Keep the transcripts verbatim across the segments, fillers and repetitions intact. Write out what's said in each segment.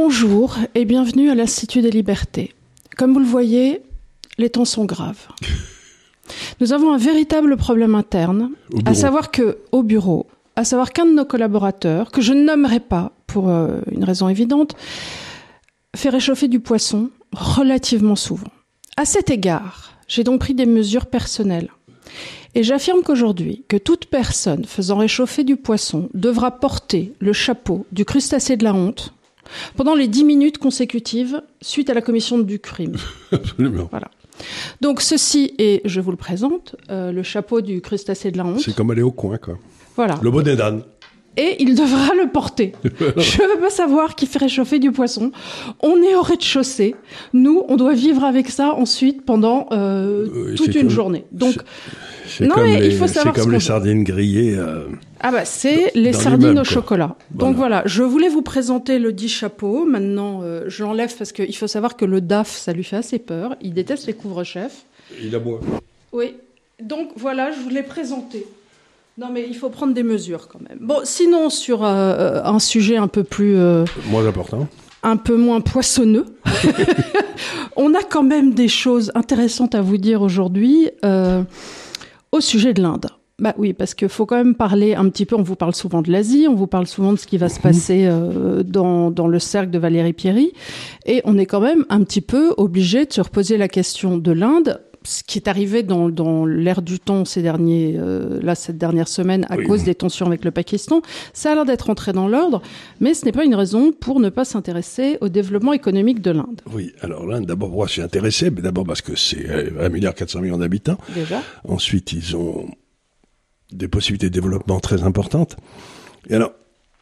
Bonjour et bienvenue à l'Institut des Libertés. Comme vous le voyez, les temps sont graves. Nous avons un véritable problème interne, à savoir que, au bureau, à savoir qu'un de nos collaborateurs, que je ne nommerai pas pour euh, une raison évidente, fait réchauffer du poisson relativement souvent. À cet égard, j'ai donc pris des mesures personnelles. Et j'affirme qu'aujourd'hui, que toute personne faisant réchauffer du poisson devra porter le chapeau du crustacé de la honte pendant les dix minutes consécutives suite à la commission du crime. Absolument. Voilà. Donc ceci est, je vous le présente, euh, le chapeau du crustacé de la honte. C'est comme aller au coin, quoi. Voilà. Le bonnet d'âne. Et il devra le porter. Je ne veux pas savoir qui fait réchauffer du poisson. On est au rez-de-chaussée. Nous, on doit vivre avec ça ensuite pendant euh, euh, toute une comme, journée. Donc, c'est non, comme mais les, il faut savoir c'est comme les sardines grillées. Euh, ah bah c'est les sardines au chocolat. Donc voilà. voilà, je voulais vous présenter le dit chapeau. Maintenant, euh, je l'enlève parce qu'il faut savoir que le D A F, ça lui fait assez peur. Il déteste les couvre-chefs. Il aboie. Oui. Donc voilà, je vous l'ai présenté. Non, mais il faut prendre des mesures quand même. Bon, sinon, sur euh, un sujet un peu plus... Euh, moins important. Un peu moins poissonneux. On a quand même des choses intéressantes à vous dire aujourd'hui euh, au sujet de l'Inde. Bah oui, parce qu'il faut quand même parler un petit peu, on vous parle souvent de l'Asie, on vous parle souvent de ce qui va se passer euh, dans, dans le cercle de Valérie Pierry, et on est quand même un petit peu obligé de se reposer la question de l'Inde, ce qui est arrivé dans, dans l'ère du temps ces derniers, euh, là, cette dernière semaine à oui. cause des tensions avec le Pakistan, ça a l'air d'être entré dans l'ordre, mais ce n'est pas une raison pour ne pas s'intéresser au développement économique de l'Inde. Oui, alors l'Inde, d'abord, moi, je suis intéressé, mais d'abord parce que c'est un milliard quatre cents millions d'habitants. Déjà. Ensuite, ils ont des possibilités de développement très importantes. Et alors,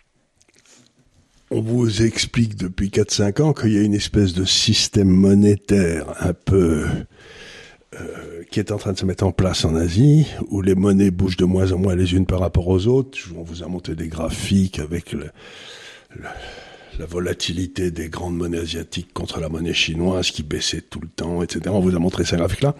on vous explique depuis quatre cinq ans qu'il y a une espèce de système monétaire un peu... Euh, qui est en train de se mettre en place en Asie, où les monnaies bougent de moins en moins les unes par rapport aux autres. On vous a monté des graphiques avec le, le, la volatilité des grandes monnaies asiatiques contre la monnaie chinoise qui baissait tout le temps, et cetera. On vous a montré ces graphiques-là.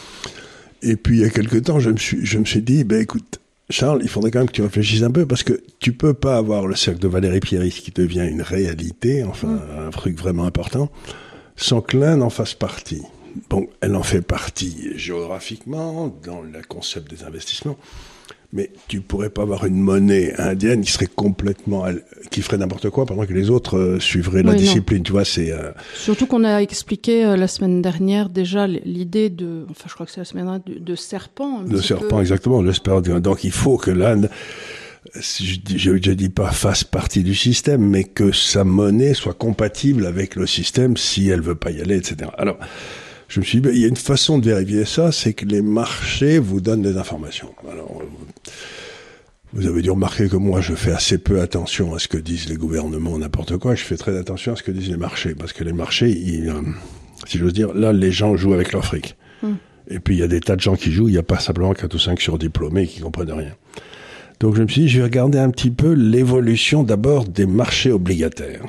Et puis, il y a quelque temps, je me suis, je me suis dit, ben écoute, Charles, il faudrait quand même que tu réfléchisses un peu, parce que tu peux pas avoir le cercle de Valérie Pierry qui devient une réalité, enfin, mmh. un truc vraiment important, sans que l'Inde en fasse partie. Bon, elle en fait partie géographiquement, dans le concept des investissements, mais tu pourrais pas avoir une monnaie indienne qui serait complètement, qui ferait n'importe quoi pendant que les autres euh, suivraient la oui, discipline, non. Tu vois, c'est... Euh... Surtout qu'on a expliqué euh, la semaine dernière déjà l'idée de, enfin je crois que c'est la semaine dernière, de, de serpent. De serpent, peu. Exactement, j'espère. Donc il faut que l'Inde, je dis, je, je dis pas fasse partie du système, mais que sa monnaie soit compatible avec le système si elle veut pas y aller, et cetera. Alors, je me suis dit, il y a une façon de vérifier ça, c'est que les marchés vous donnent des informations. Alors, vous avez dû remarquer que moi, je fais assez peu attention à ce que disent les gouvernements, n'importe quoi. Je fais très attention à ce que disent les marchés, parce que les marchés, ils, euh, si j'ose dire, là, les gens jouent avec leur fric. Mmh. Et puis, il y a des tas de gens qui jouent, il n'y a pas simplement quatre ou cinq surdiplômés qui comprennent rien. Donc, je me suis dit, je vais regarder un petit peu l'évolution d'abord des marchés obligataires.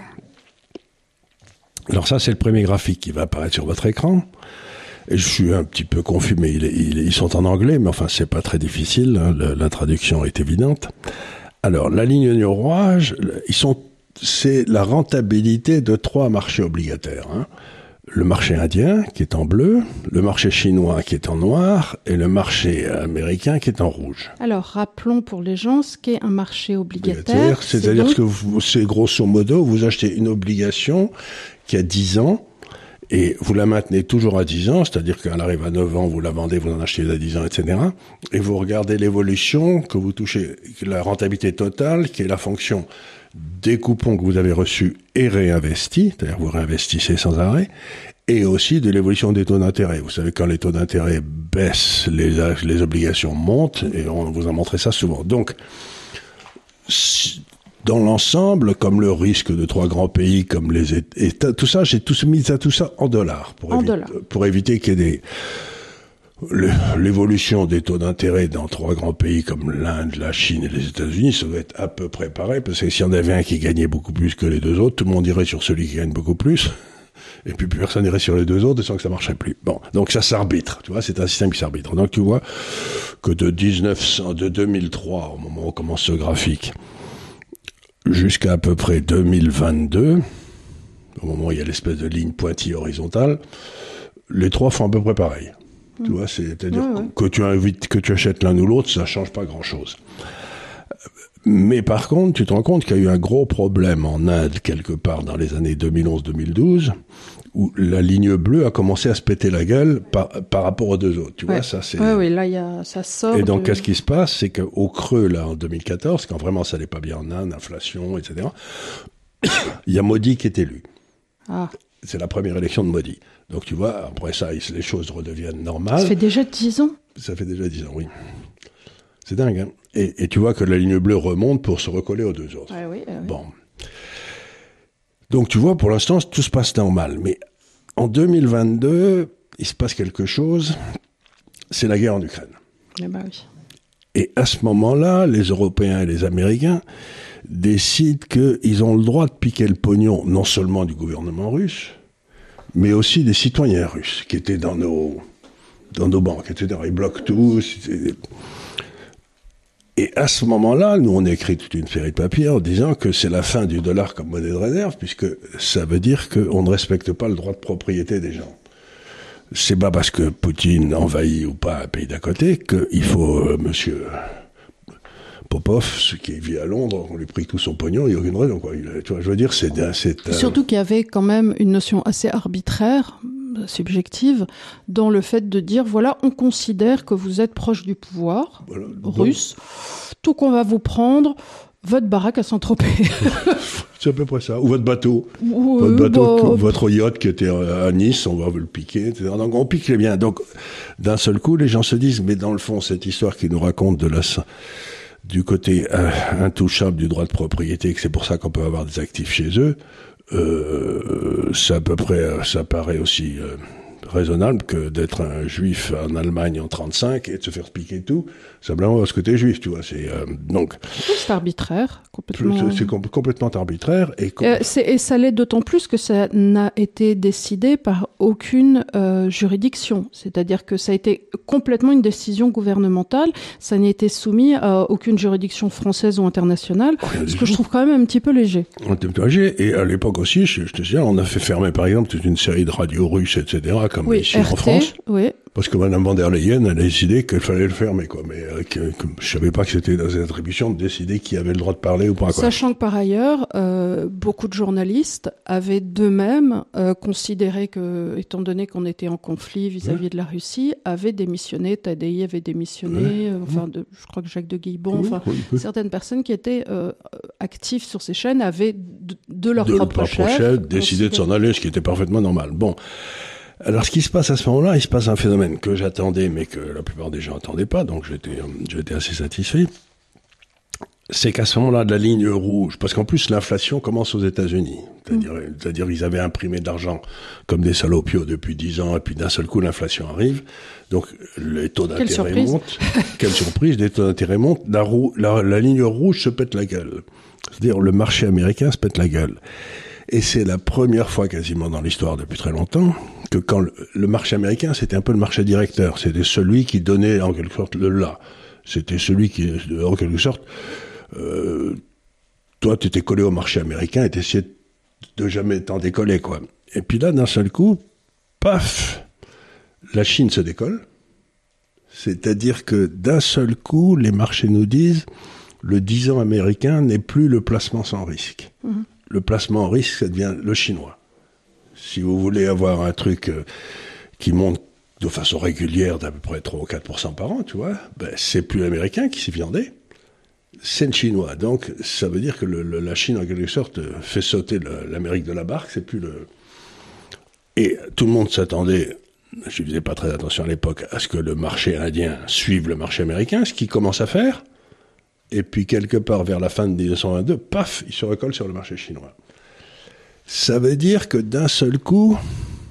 Alors ça, c'est le premier graphique qui va apparaître sur votre écran. Et je suis un petit peu confus, mais il est, il est, ils sont en anglais, mais enfin, c'est pas très difficile. Hein, le, la traduction est évidente. Alors, la ligne de rouge, ils sont, c'est la rentabilité de trois marchés obligataires. Hein. Le marché indien, qui est en bleu, le marché chinois, qui est en noir, et le marché américain, qui est en rouge. Alors, rappelons pour les gens ce qu'est un marché obligataire. C'est-à-dire donc... que vous, c'est grosso modo, vous achetez une obligation qui a dix ans, et vous la maintenez toujours à dix ans, c'est-à-dire qu'elle arrive à neuf ans, vous la vendez, vous en achetez à dix ans, et cetera. Et vous regardez l'évolution que vous touchez, la rentabilité totale, qui est la fonction des coupons que vous avez reçus et réinvestis, c'est-à-dire vous réinvestissez sans arrêt, et aussi de l'évolution des taux d'intérêt. Vous savez, quand les taux d'intérêt baissent, les, les obligations montent, et on vous a montré ça souvent. Donc, si, dans l'ensemble, comme le risque de trois grands pays, comme les États, tout ça, j'ai tout mis à tout ça en dollars. Pour, en évi- dollars. pour éviter qu'il y ait des... Le, l'évolution des taux d'intérêt dans trois grands pays comme l'Inde, la Chine et les États-Unis, ça doit être à peu près pareil, parce que s'il y en avait un qui gagnait beaucoup plus que les deux autres, tout le monde irait sur celui qui gagne beaucoup plus, et puis plus personne irait sur les deux autres, sans que ça marcherait plus. Bon, donc ça s'arbitre, tu vois, c'est un système qui s'arbitre. Donc tu vois que de dix-neuf cents, de deux mille trois, au moment où on commence ce graphique, jusqu'à à peu près deux mille vingt-deux, au moment où il y a l'espèce de ligne pointille horizontale, les trois font à peu près pareil. Mmh. Tu vois, c'est-à-dire ouais, ouais. que tu invites, que tu achètes l'un ou l'autre, ça change pas grand-chose. Mais par contre, tu te rends compte qu'il y a eu un gros problème en Inde, quelque part dans les années deux mille onze deux mille douze, où la ligne bleue a commencé à se péter la gueule par, par rapport aux deux autres. Tu ouais. vois, ça c'est... Oui, oui, là, il y a, ça sort. Et donc, de... qu'est-ce qui se passe? C'est qu'au creux, là, en deux mille quatorze, quand vraiment ça n'allait pas bien en Inde, inflation, et cetera, il y a Modi qui est élu. Ah. C'est la première élection de Modi. Donc, tu vois, après ça, les choses redeviennent normales. Ça fait déjà dix ans? Ça fait déjà dix ans, oui. C'est dingue, hein. Et, et tu vois que la ligne bleue remonte pour se recoller aux deux autres. Ah oui, ah oui. Bon. Donc, tu vois, pour l'instant, tout se passe normal. Mais en deux mille vingt-deux, il se passe quelque chose. C'est la guerre en Ukraine. Eh ben oui. Et à ce moment-là, les Européens et les Américains décident qu'ils ont le droit de piquer le pognon, non seulement du gouvernement russe, mais aussi des citoyens russes qui étaient dans nos, dans nos banques, et cetera. Ils bloquent tout. Et à ce moment-là, nous, on a écrit toute une série de papiers en disant que c'est la fin du dollar comme monnaie de réserve, puisque ça veut dire qu'on ne respecte pas le droit de propriété des gens. C'est pas parce que Poutine envahit ou pas un pays d'à côté qu'il faut, euh, monsieur Popov, ce qui vit à Londres, on lui prie tout son pognon, il n'y a aucune raison, quoi. Il, tu vois, je veux dire, c'est... c'est euh... Surtout qu'il y avait quand même une notion assez arbitraire, subjective, dans le fait de dire, voilà, on considère que vous êtes proche du pouvoir voilà, russe, tout qu'on va vous prendre, votre baraque à Saint-Tropez. C'est à peu près ça. Ou votre bateau. Ou, votre bateau, bah, votre yacht qui était à Nice, on va vous le piquer, et cetera. Donc on pique les biens. Donc d'un seul coup, les gens se disent, mais dans le fond, cette histoire qui nous raconte de la, du côté euh, intouchable du droit de propriété, que c'est pour ça qu'on peut avoir des actifs chez eux, euh, c'est à peu près, ça paraît aussi euh, raisonnable que d'être un juif en Allemagne en trente-cinq et de se faire piquer tout, simplement parce que t'es juif, tu vois. C'est euh, donc. C'est arbitraire, complètement. C'est com- complètement arbitraire et. Com- euh, c'est, et ça l'est d'autant plus que ça n'a été décidé par aucune euh, juridiction. C'est-à-dire que ça a été complètement une décision gouvernementale. Ça n'a été soumis à aucune juridiction française ou internationale, oh, ce que je trouve quand même un petit peu léger. Un petit peu léger. Et à l'époque aussi, je, je te dis, on a fait fermer par exemple toute une série de radios russes, et cetera. Comme oui, ici R T, en France. Oui. Parce que Mme van der Leyen, elle a décidé qu'il fallait le fermer, quoi. Mais euh, que, que, je savais pas que c'était dans ses attributions de décider qui avait le droit de parler ou pas, quoi. Sachant que par ailleurs, euh, beaucoup de journalistes avaient d'eux-mêmes euh, considéré que, étant donné qu'on était en conflit vis-à-vis ouais. de la Russie, avaient démissionné. Tadei avait démissionné. Ouais. Euh, enfin, de, je crois que Jacques de Guilbon. Oui, enfin, oui, oui. Certaines personnes qui étaient euh, actives sur ces chaînes avaient de, de leur de propre chef, chef décidé de s'en aller, ce qui était parfaitement normal. Bon. Alors, ce qui se passe à ce moment-là, il se passe un phénomène que j'attendais, mais que la plupart des gens n'attendaient pas, donc j'étais, j'étais assez satisfait. C'est qu'à ce moment-là, de la ligne rouge, parce qu'en plus, l'inflation commence aux États-Unis. C'est-à-dire, mmh. c'est-à-dire, ils avaient imprimé de l'argent comme des salopios depuis dix ans, et puis d'un seul coup, l'inflation arrive. Donc, les taux d'intérêt montent. Quelle surprise, les taux d'intérêt montent. La, roue, la, la ligne rouge se pète la gueule. C'est-à-dire, le marché américain se pète la gueule. Et c'est la première fois quasiment dans l'histoire depuis très longtemps que quand le, le marché américain, c'était un peu le marché directeur. C'était celui qui donnait en quelque sorte le là. C'était celui qui, en quelque sorte, euh, toi, tu étais collé au marché américain et t'essayais de jamais t'en décoller, quoi. Et puis là, d'un seul coup, paf, la Chine se décolle. C'est-à-dire que d'un seul coup, les marchés nous disent, le dix ans américain n'est plus le placement sans risque. Mmh. Le placement en risque, ça devient le chinois. Si vous voulez avoir un truc euh, qui monte de façon régulière d'à peu près trois ou quatre pour cent par an, tu vois, ben, c'est plus l'américain qui s'y viandait, c'est le chinois. Donc, ça veut dire que le, le, la Chine, en quelque sorte, fait sauter le, l'Amérique de la barque, c'est plus le... Et tout le monde s'attendait, je ne faisais pas très attention à l'époque, à ce que le marché indien suive le marché américain, ce qu'il commence à faire. Et puis, quelque part, vers la fin de dix-neuf cent vingt-deux, paf, il se recolle sur le marché chinois. Ça veut dire que d'un seul coup,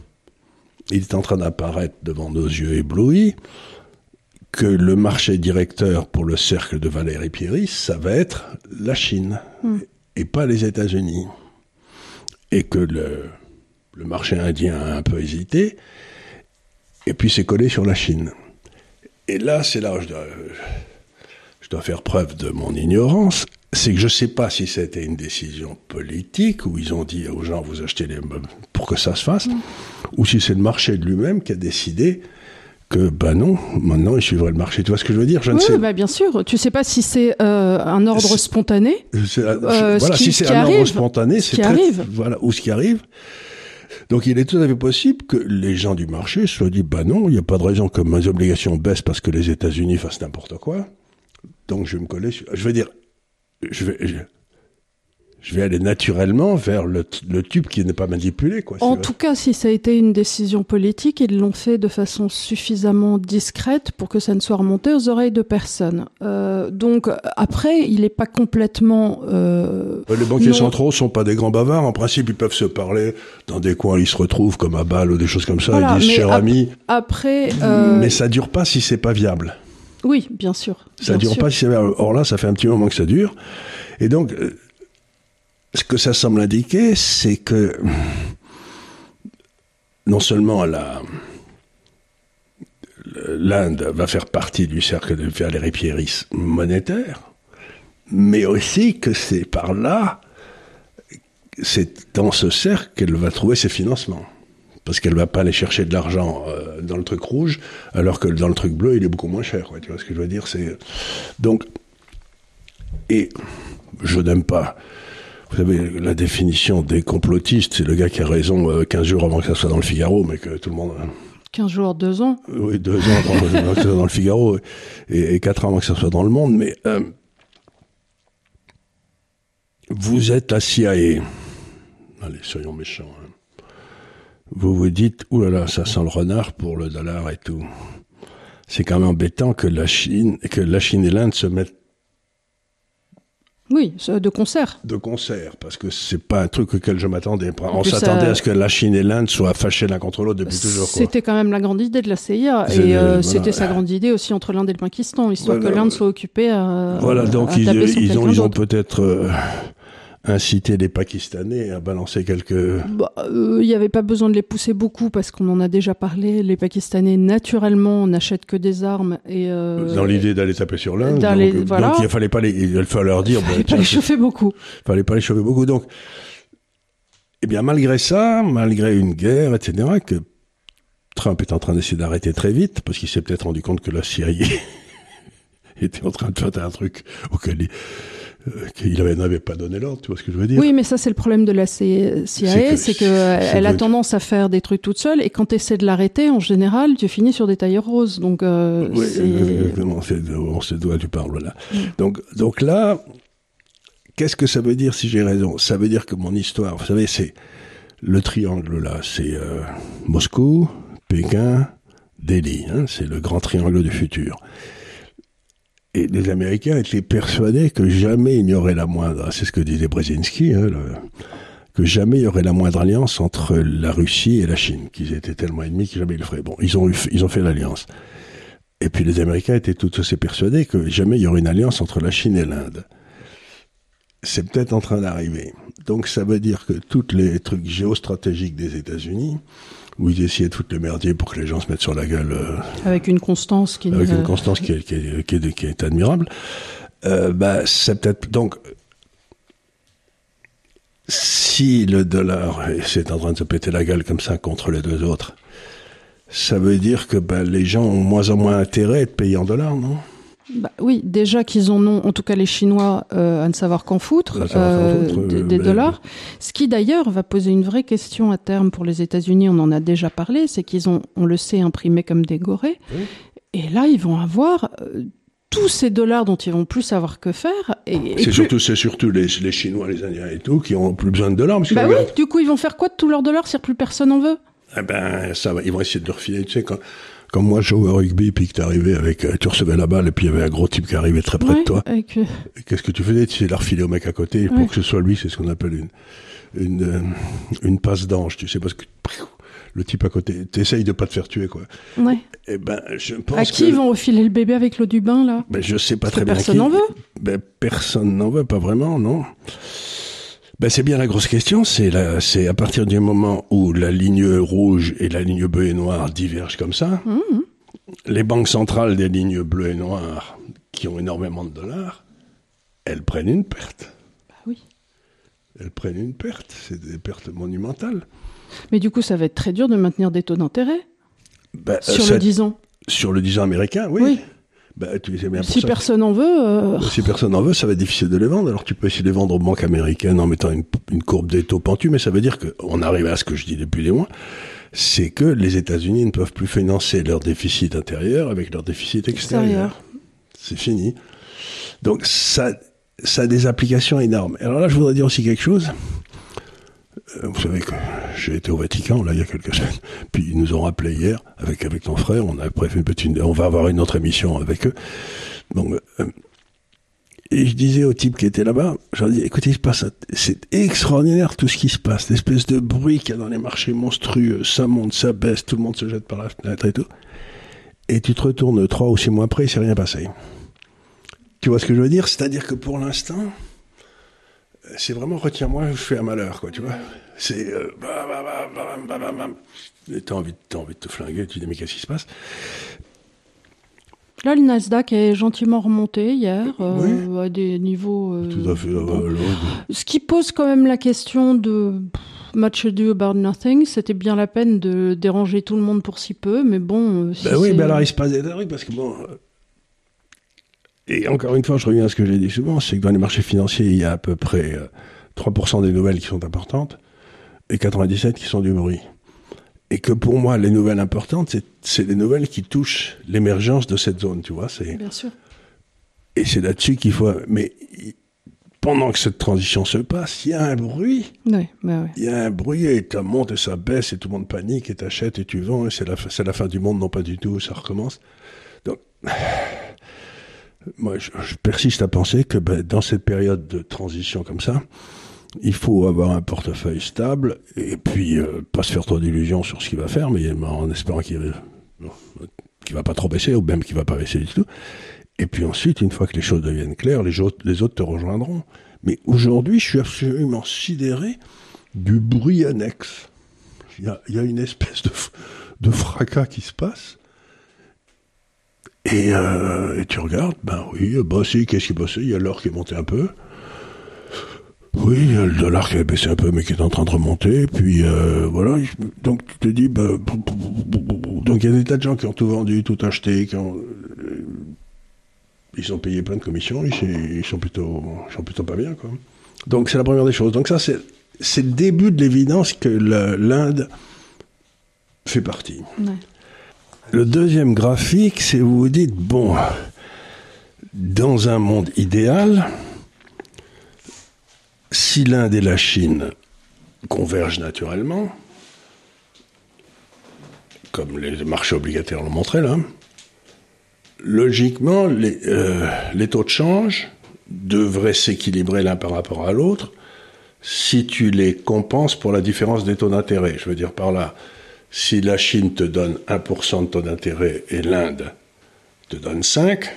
il est en train d'apparaître devant nos yeux éblouis que le marché directeur pour le cercle de Valéry Pieris, ça va être la Chine, mmh. et pas les États-Unis. Et que le, le marché indien a un peu hésité, et puis c'est collé sur la Chine. Et là, c'est là où je dois... Je dois faire preuve de mon ignorance. c'est que je ne sais pas si c'était une décision politique, où ils ont dit aux gens, vous achetez les meubles pour que ça se fasse, mmh. ou si c'est le marché de lui-même qui a décidé que, ben non, maintenant, il suivrait le marché. Tu vois ce que je veux dire? Je ne oui, sais bah bien sûr. Tu ne sais pas si c'est euh, un ordre c'est, spontané. C'est, euh, voilà, qui, si c'est un arrive, ordre spontané, c'est qui très, arrive. Voilà, ou ce qui arrive. Donc, il est tout à fait possible que les gens du marché soient dit, ben non, il n'y a pas de raison que mes obligations baissent parce que les États-Unis fassent n'importe quoi. Donc, je vais me coller sur... Je veux dire, je vais... Je... Je vais aller naturellement vers le, le tube qui n'est pas manipulé, quoi. En tout cas, si ça a été une décision politique, ils l'ont fait de façon suffisamment discrète pour que ça ne soit remonté aux oreilles de personne. Euh, donc, après, il n'est pas complètement... Euh, les banquiers non... centraux sont pas des grands bavards. En principe, ils peuvent se parler dans des coins, ils se retrouvent comme à Bâle ou des choses comme ça. Voilà, ils disent, cher ap- ami... Après... Euh... Mais ça dure pas si c'est pas viable. Oui, bien sûr. Ça bien dure sûr. pas si c'est viable. Or là, ça fait un petit moment que ça dure. Et donc... Euh, ce que ça semble indiquer, c'est que non seulement la, l'Inde va faire partie du cercle de Valéry Pieris monétaire, mais aussi que c'est par là, c'est dans ce cercle qu'elle va trouver ses financements. Parce qu'elle ne va pas aller chercher de l'argent euh, dans le truc rouge, alors que dans le truc bleu, il est beaucoup moins cher. Ouais, tu vois ce que je veux dire, c'est... Donc, et je n'aime pas... Vous savez, la définition des complotistes, c'est le gars qui a raison euh, quinze jours avant que ça soit dans le Figaro, mais que tout le monde... quinze jours, deux ans Oui, deux ans avant que ça soit dans le Figaro, et, et quatre ans avant que ça soit dans le Monde, mais euh, vous êtes la C I A. Allez, soyons méchants. Hein. Vous vous dites, oulala, ça sent le renard pour le dollar et tout. C'est quand même embêtant que la Chine, que la Chine et l'Inde se mettent Oui, de concert. De concert, parce que c'est pas un truc auquel je m'attendais. On s'attendait ça... à ce que la Chine et l'Inde soient fâchées l'un contre l'autre depuis toujours. Quoi. C'était quand même la grande idée de la C I A. C'est et euh, voilà. C'était sa grande idée aussi entre l'Inde et le Pakistan, histoire voilà. que l'Inde soit occupée à Voilà, donc à ils, taper sur ils, ont, ils ont d'autre. peut-être euh, incité les Pakistanais à balancer quelques... Il bah, euh, n'y avait pas besoin de les pousser beaucoup, parce qu'on en a déjà parlé. Les Pakistanais, naturellement, n'achètent que des armes. Et, euh, dans l'idée d'aller taper sur l'Inde. Donc, les, voilà. donc il ne fallait pas les, il fallait leur dire... Il ne fallait bah, pas les chauffer beaucoup. Il ne fallait pas les chauffer beaucoup. Donc, eh bien, malgré ça, malgré une guerre, et cetera, que Trump est en train d'essayer d'arrêter très vite, parce qu'il s'est peut-être rendu compte que la Syrie était en train de faire un truc auquel il... qu'il n'avait pas donné l'ordre, tu vois ce que je veux dire? Oui, mais ça, c'est le problème de la C I A, c'est qu'elle a tendance à faire des trucs toute seule, et quand tu essaies de l'arrêter, en général, tu finis sur des tailleurs roses. Donc, euh, oui, c'est... exactement, on sait de quoi tu parles, là. Mm. Donc, donc là, qu'est-ce que ça veut dire si j'ai raison? Ça veut dire que mon histoire, vous savez, c'est le triangle, là, c'est euh, Moscou, Pékin, Delhi, hein, c'est le grand triangle du futur. Et les Américains étaient persuadés que jamais il n'y aurait la moindre, c'est ce que disait Brzezinski, hein, le, que jamais il y aurait la moindre alliance entre la Russie et la Chine, qu'ils étaient tellement ennemis qu'ils jamais ils le feraient. Bon, ils ont, eu, ils ont fait l'alliance. Et puis les Américains étaient tout aussi persuadés que jamais il y aurait une alliance entre la Chine et l'Inde. C'est peut-être en train d'arriver. Donc ça veut dire que tous les trucs géostratégiques des États-Unis, où ils essayaient de foutre le merdier pour que les gens se mettent sur la gueule. Euh, avec une constance qui... Avec une constance qui est, qui est, qui est, qui est admirable. Euh, bah, c'est peut-être... Donc, si le dollar c'est en train de se péter la gueule comme ça contre les deux autres, ça veut dire que bah, les gens ont moins en moins intérêt de payer en dollars, non ? Bah, oui, déjà qu'ils en ont, en tout cas les Chinois, euh, à ne savoir qu'en foutre, euh, qu'en foutre des, des dollars. Ce qui d'ailleurs va poser une vraie question à terme pour les États-Unis, on en a déjà parlé, c'est qu'ils ont, on le sait, imprimé comme des gorées. Oui. Et là, ils vont avoir euh, tous ces dollars dont ils vont plus savoir que faire. Et, et c'est, plus... surtout, c'est surtout les, les Chinois, les Indiens et tout, qui ont plus besoin de dollars. Parce bah oui, regarde... du coup, ils vont faire quoi de tous leurs dollars si plus personne en veut ? Eh ben, ça va, ils vont essayer de leur filer, tu sais, quand... Comme moi, je jouais au rugby, puis que t'es arrivé avec, tu recevais la balle, et puis il y avait un gros type qui arrivait très près ouais, de toi. Avec... Qu'est-ce que tu faisais? Tu sais, la refiler au mec à côté, ouais. Pour que ce soit lui, c'est ce qu'on appelle une, une, euh, une passe d'ange, tu sais, parce que le type à côté, t'essayes de pas te faire tuer, quoi. Ouais. Eh ben, je pense à qui que... ils vont refiler le bébé avec l'eau du bain, là? Ben, je sais pas parce très bien. Personne n'en veut? Ben, personne n'en veut, pas vraiment, non. Ben, c'est bien la grosse question, c'est la, c'est à partir du moment où la ligne rouge et la ligne bleue et noire divergent comme ça, mmh. Les banques centrales des lignes bleues et noires, qui ont énormément de dollars, elles prennent une perte. Bah oui. Elles prennent une perte. C'est des pertes monumentales. Mais du coup, ça va être très dur de maintenir des taux d'intérêt bah, sur ça, le dix ans. Sur le dix ans américain, oui. Oui. Bah, tu sais bien si pour personne ça. en veut... Euh... Si personne en veut, ça va être difficile de les vendre. Alors tu peux essayer de les vendre aux banques américaines en mettant une, une courbe des taux pentue, mais ça veut dire qu'on arrive à ce que je dis depuis des mois, c'est que les États-Unis ne peuvent plus financer leur déficit intérieur avec leur déficit extérieur. extérieur. C'est fini. Donc ça, ça a des applications énormes. Alors là, je voudrais dire aussi quelque chose. Vous savez que j'ai été au Vatican, là, il y a quelques semaines. Puis ils nous ont rappelé hier, avec, avec ton frère, on a prévu une petite, on va avoir une autre émission avec eux. Donc, euh, et je disais au type qui était là-bas, je leur dis, écoutez, il se passe, c'est extraordinaire tout ce qui se passe, l'espèce de bruit qu'il y a dans les marchés monstrueux, ça monte, ça baisse, tout le monde se jette par la fenêtre et tout. Et tu te retournes trois ou six mois après, il s'est rien passé. Tu vois ce que je veux dire? C'est-à-dire que pour l'instant, c'est vraiment retiens-moi, je fais un malheur, quoi, tu vois. C'est euh, bah, bah, bah, bah, bah, bah, bah. Et t'as envie, t'as envie de te flinguer, tu te dis mais qu'est-ce qui se passe? Là, le Nasdaq est gentiment remonté hier, euh, oui. à des niveaux... Euh, Tout à fait. Bon. Euh, Ce qui pose quand même la question de much ado about nothing. C'était bien la peine de déranger tout le monde pour si peu, mais bon... Euh, si ben oui, mais alors il se passe des trucs parce que bon... Et encore une fois, je reviens à ce que j'ai dit souvent, c'est que dans les marchés financiers, il y a à peu près euh, trois pour cent des nouvelles qui sont importantes et quatre-vingt-dix-sept qui sont du bruit. Et que pour moi, les nouvelles importantes, c'est, c'est les nouvelles qui touchent l'émergence de cette zone, tu vois. C'est... Bien sûr. Et c'est là-dessus qu'il faut... Mais pendant que cette transition se passe, il y a un bruit. Oui, bah oui. Il y a un bruit et ça monte et ça baisse et tout le monde panique et t'achètes et tu vends et c'est la, c'est la fin du monde, non pas du tout, ça recommence. Donc... Moi, je, je persiste à penser que ben, dans cette période de transition comme ça, il faut avoir un portefeuille stable et puis euh, pas se faire trop d'illusions sur ce qu'il va faire, mais en espérant qu'il ne va pas trop baisser ou même qu'il ne va pas baisser du tout. Et puis ensuite, une fois que les choses deviennent claires, les autres, les autres te rejoindront. Mais aujourd'hui, je suis absolument sidéré du bruit annexe. Il y a, il y a une espèce de, de fracas qui se passe. Et, euh, et tu regardes, ben oui, bah si, qu'est-ce qui passait? Il y a l'or qui est monté un peu. Oui, il y a le dollar qui a baissé un peu, mais qui est en train de remonter. Puis euh, voilà, donc tu te dis, ben, donc il y a des tas de gens qui ont tout vendu, tout acheté, qui ont, euh, ils ont payé plein de commissions, ils, ils sont plutôt, ils sont plutôt pas bien, quoi. Donc c'est la première des choses. Donc ça, c'est, c'est le début de l'évidence que le, l'Inde fait partie. Ouais. Le deuxième graphique, c'est vous vous dites, bon, dans un monde idéal, si l'Inde et la Chine convergent naturellement, comme les marchés obligataires l'ont montré là, logiquement, les, euh, les taux de change devraient s'équilibrer l'un par rapport à l'autre si tu les compenses pour la différence des taux d'intérêt. Je veux dire par là, si la Chine te donne un pour cent de taux d'intérêt et l'Inde te donne cinq,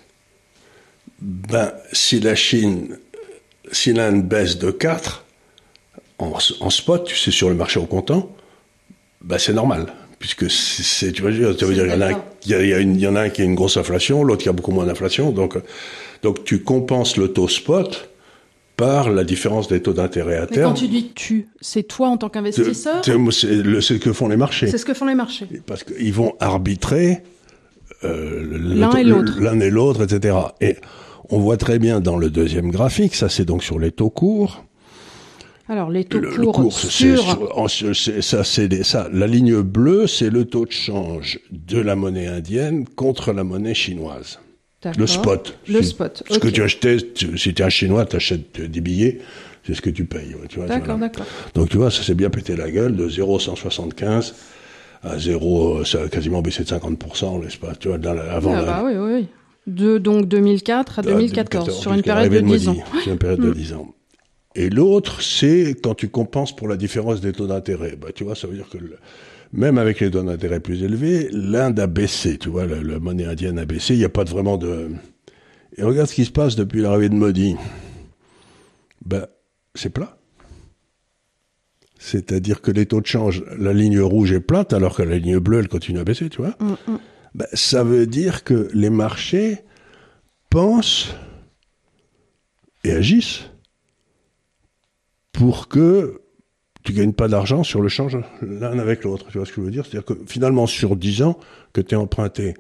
ben, si la Chine, si l'Inde baisse de quatre, en, en spot, tu sais, sur le marché au comptant, ben, c'est normal. Puisque c'est, c'est tu vois, tu veux dire, il y en a, il y a, il y a une, il y en a un qui a une grosse inflation, l'autre qui a beaucoup moins d'inflation, donc, donc tu compenses le taux spot par la différence des taux d'intérêt à terme. Mais quand tu dis tu, c'est toi en tant qu'investisseur? C'est, c'est, le, c'est ce que font les marchés. C'est ce que font les marchés. Parce qu'ils vont arbitrer euh, l'un, le, et l'autre. l'un et l'autre, et cetera. Et on voit très bien dans le deuxième graphique, ça c'est donc sur les taux courts. Alors les taux le, courts le cours, sur... C'est, c'est, ça, c'est des, ça. La ligne bleue, c'est le taux de change de la monnaie indienne contre la monnaie chinoise. D'accord. Le spot. Le si, spot. Ce okay. que tu achetais, tu, si tu es un Chinois, tu achètes des billets, c'est ce que tu payes. Tu vois, d'accord, voilà. d'accord. Donc tu vois, ça s'est bien pété la gueule de zéro virgule cent soixante-quinze à zéro, ça a quasiment baissé de cinquante pour cent, n'est-ce pas? Tu vois, dans la, avant ah, la, bah oui, oui, oui. De, donc deux mille quatre à deux mille quatorze, deux mille quatorze sur une période de dix ans. Sur une période de dix ans. Et l'autre, c'est quand tu compenses pour la différence des taux d'intérêt. Bah, tu vois, ça veut dire que le, même avec les taux d'intérêt plus élevés, l'Inde a baissé. Tu vois, la, la monnaie indienne a baissé. Il n'y a pas de, vraiment de... Et regarde ce qui se passe depuis l'arrivée de Modi. Ben, c'est plat. C'est-à-dire que les taux de change, la ligne rouge est plate, alors que la ligne bleue, elle continue à baisser, tu vois. Mm-hmm. Ben, ça veut dire que les marchés pensent et agissent pour que tu ne gagnes pas d'argent sur le change l'un avec l'autre. Tu vois ce que je veux dire? C'est-à-dire que finalement, sur dix ans, que tu es emprunté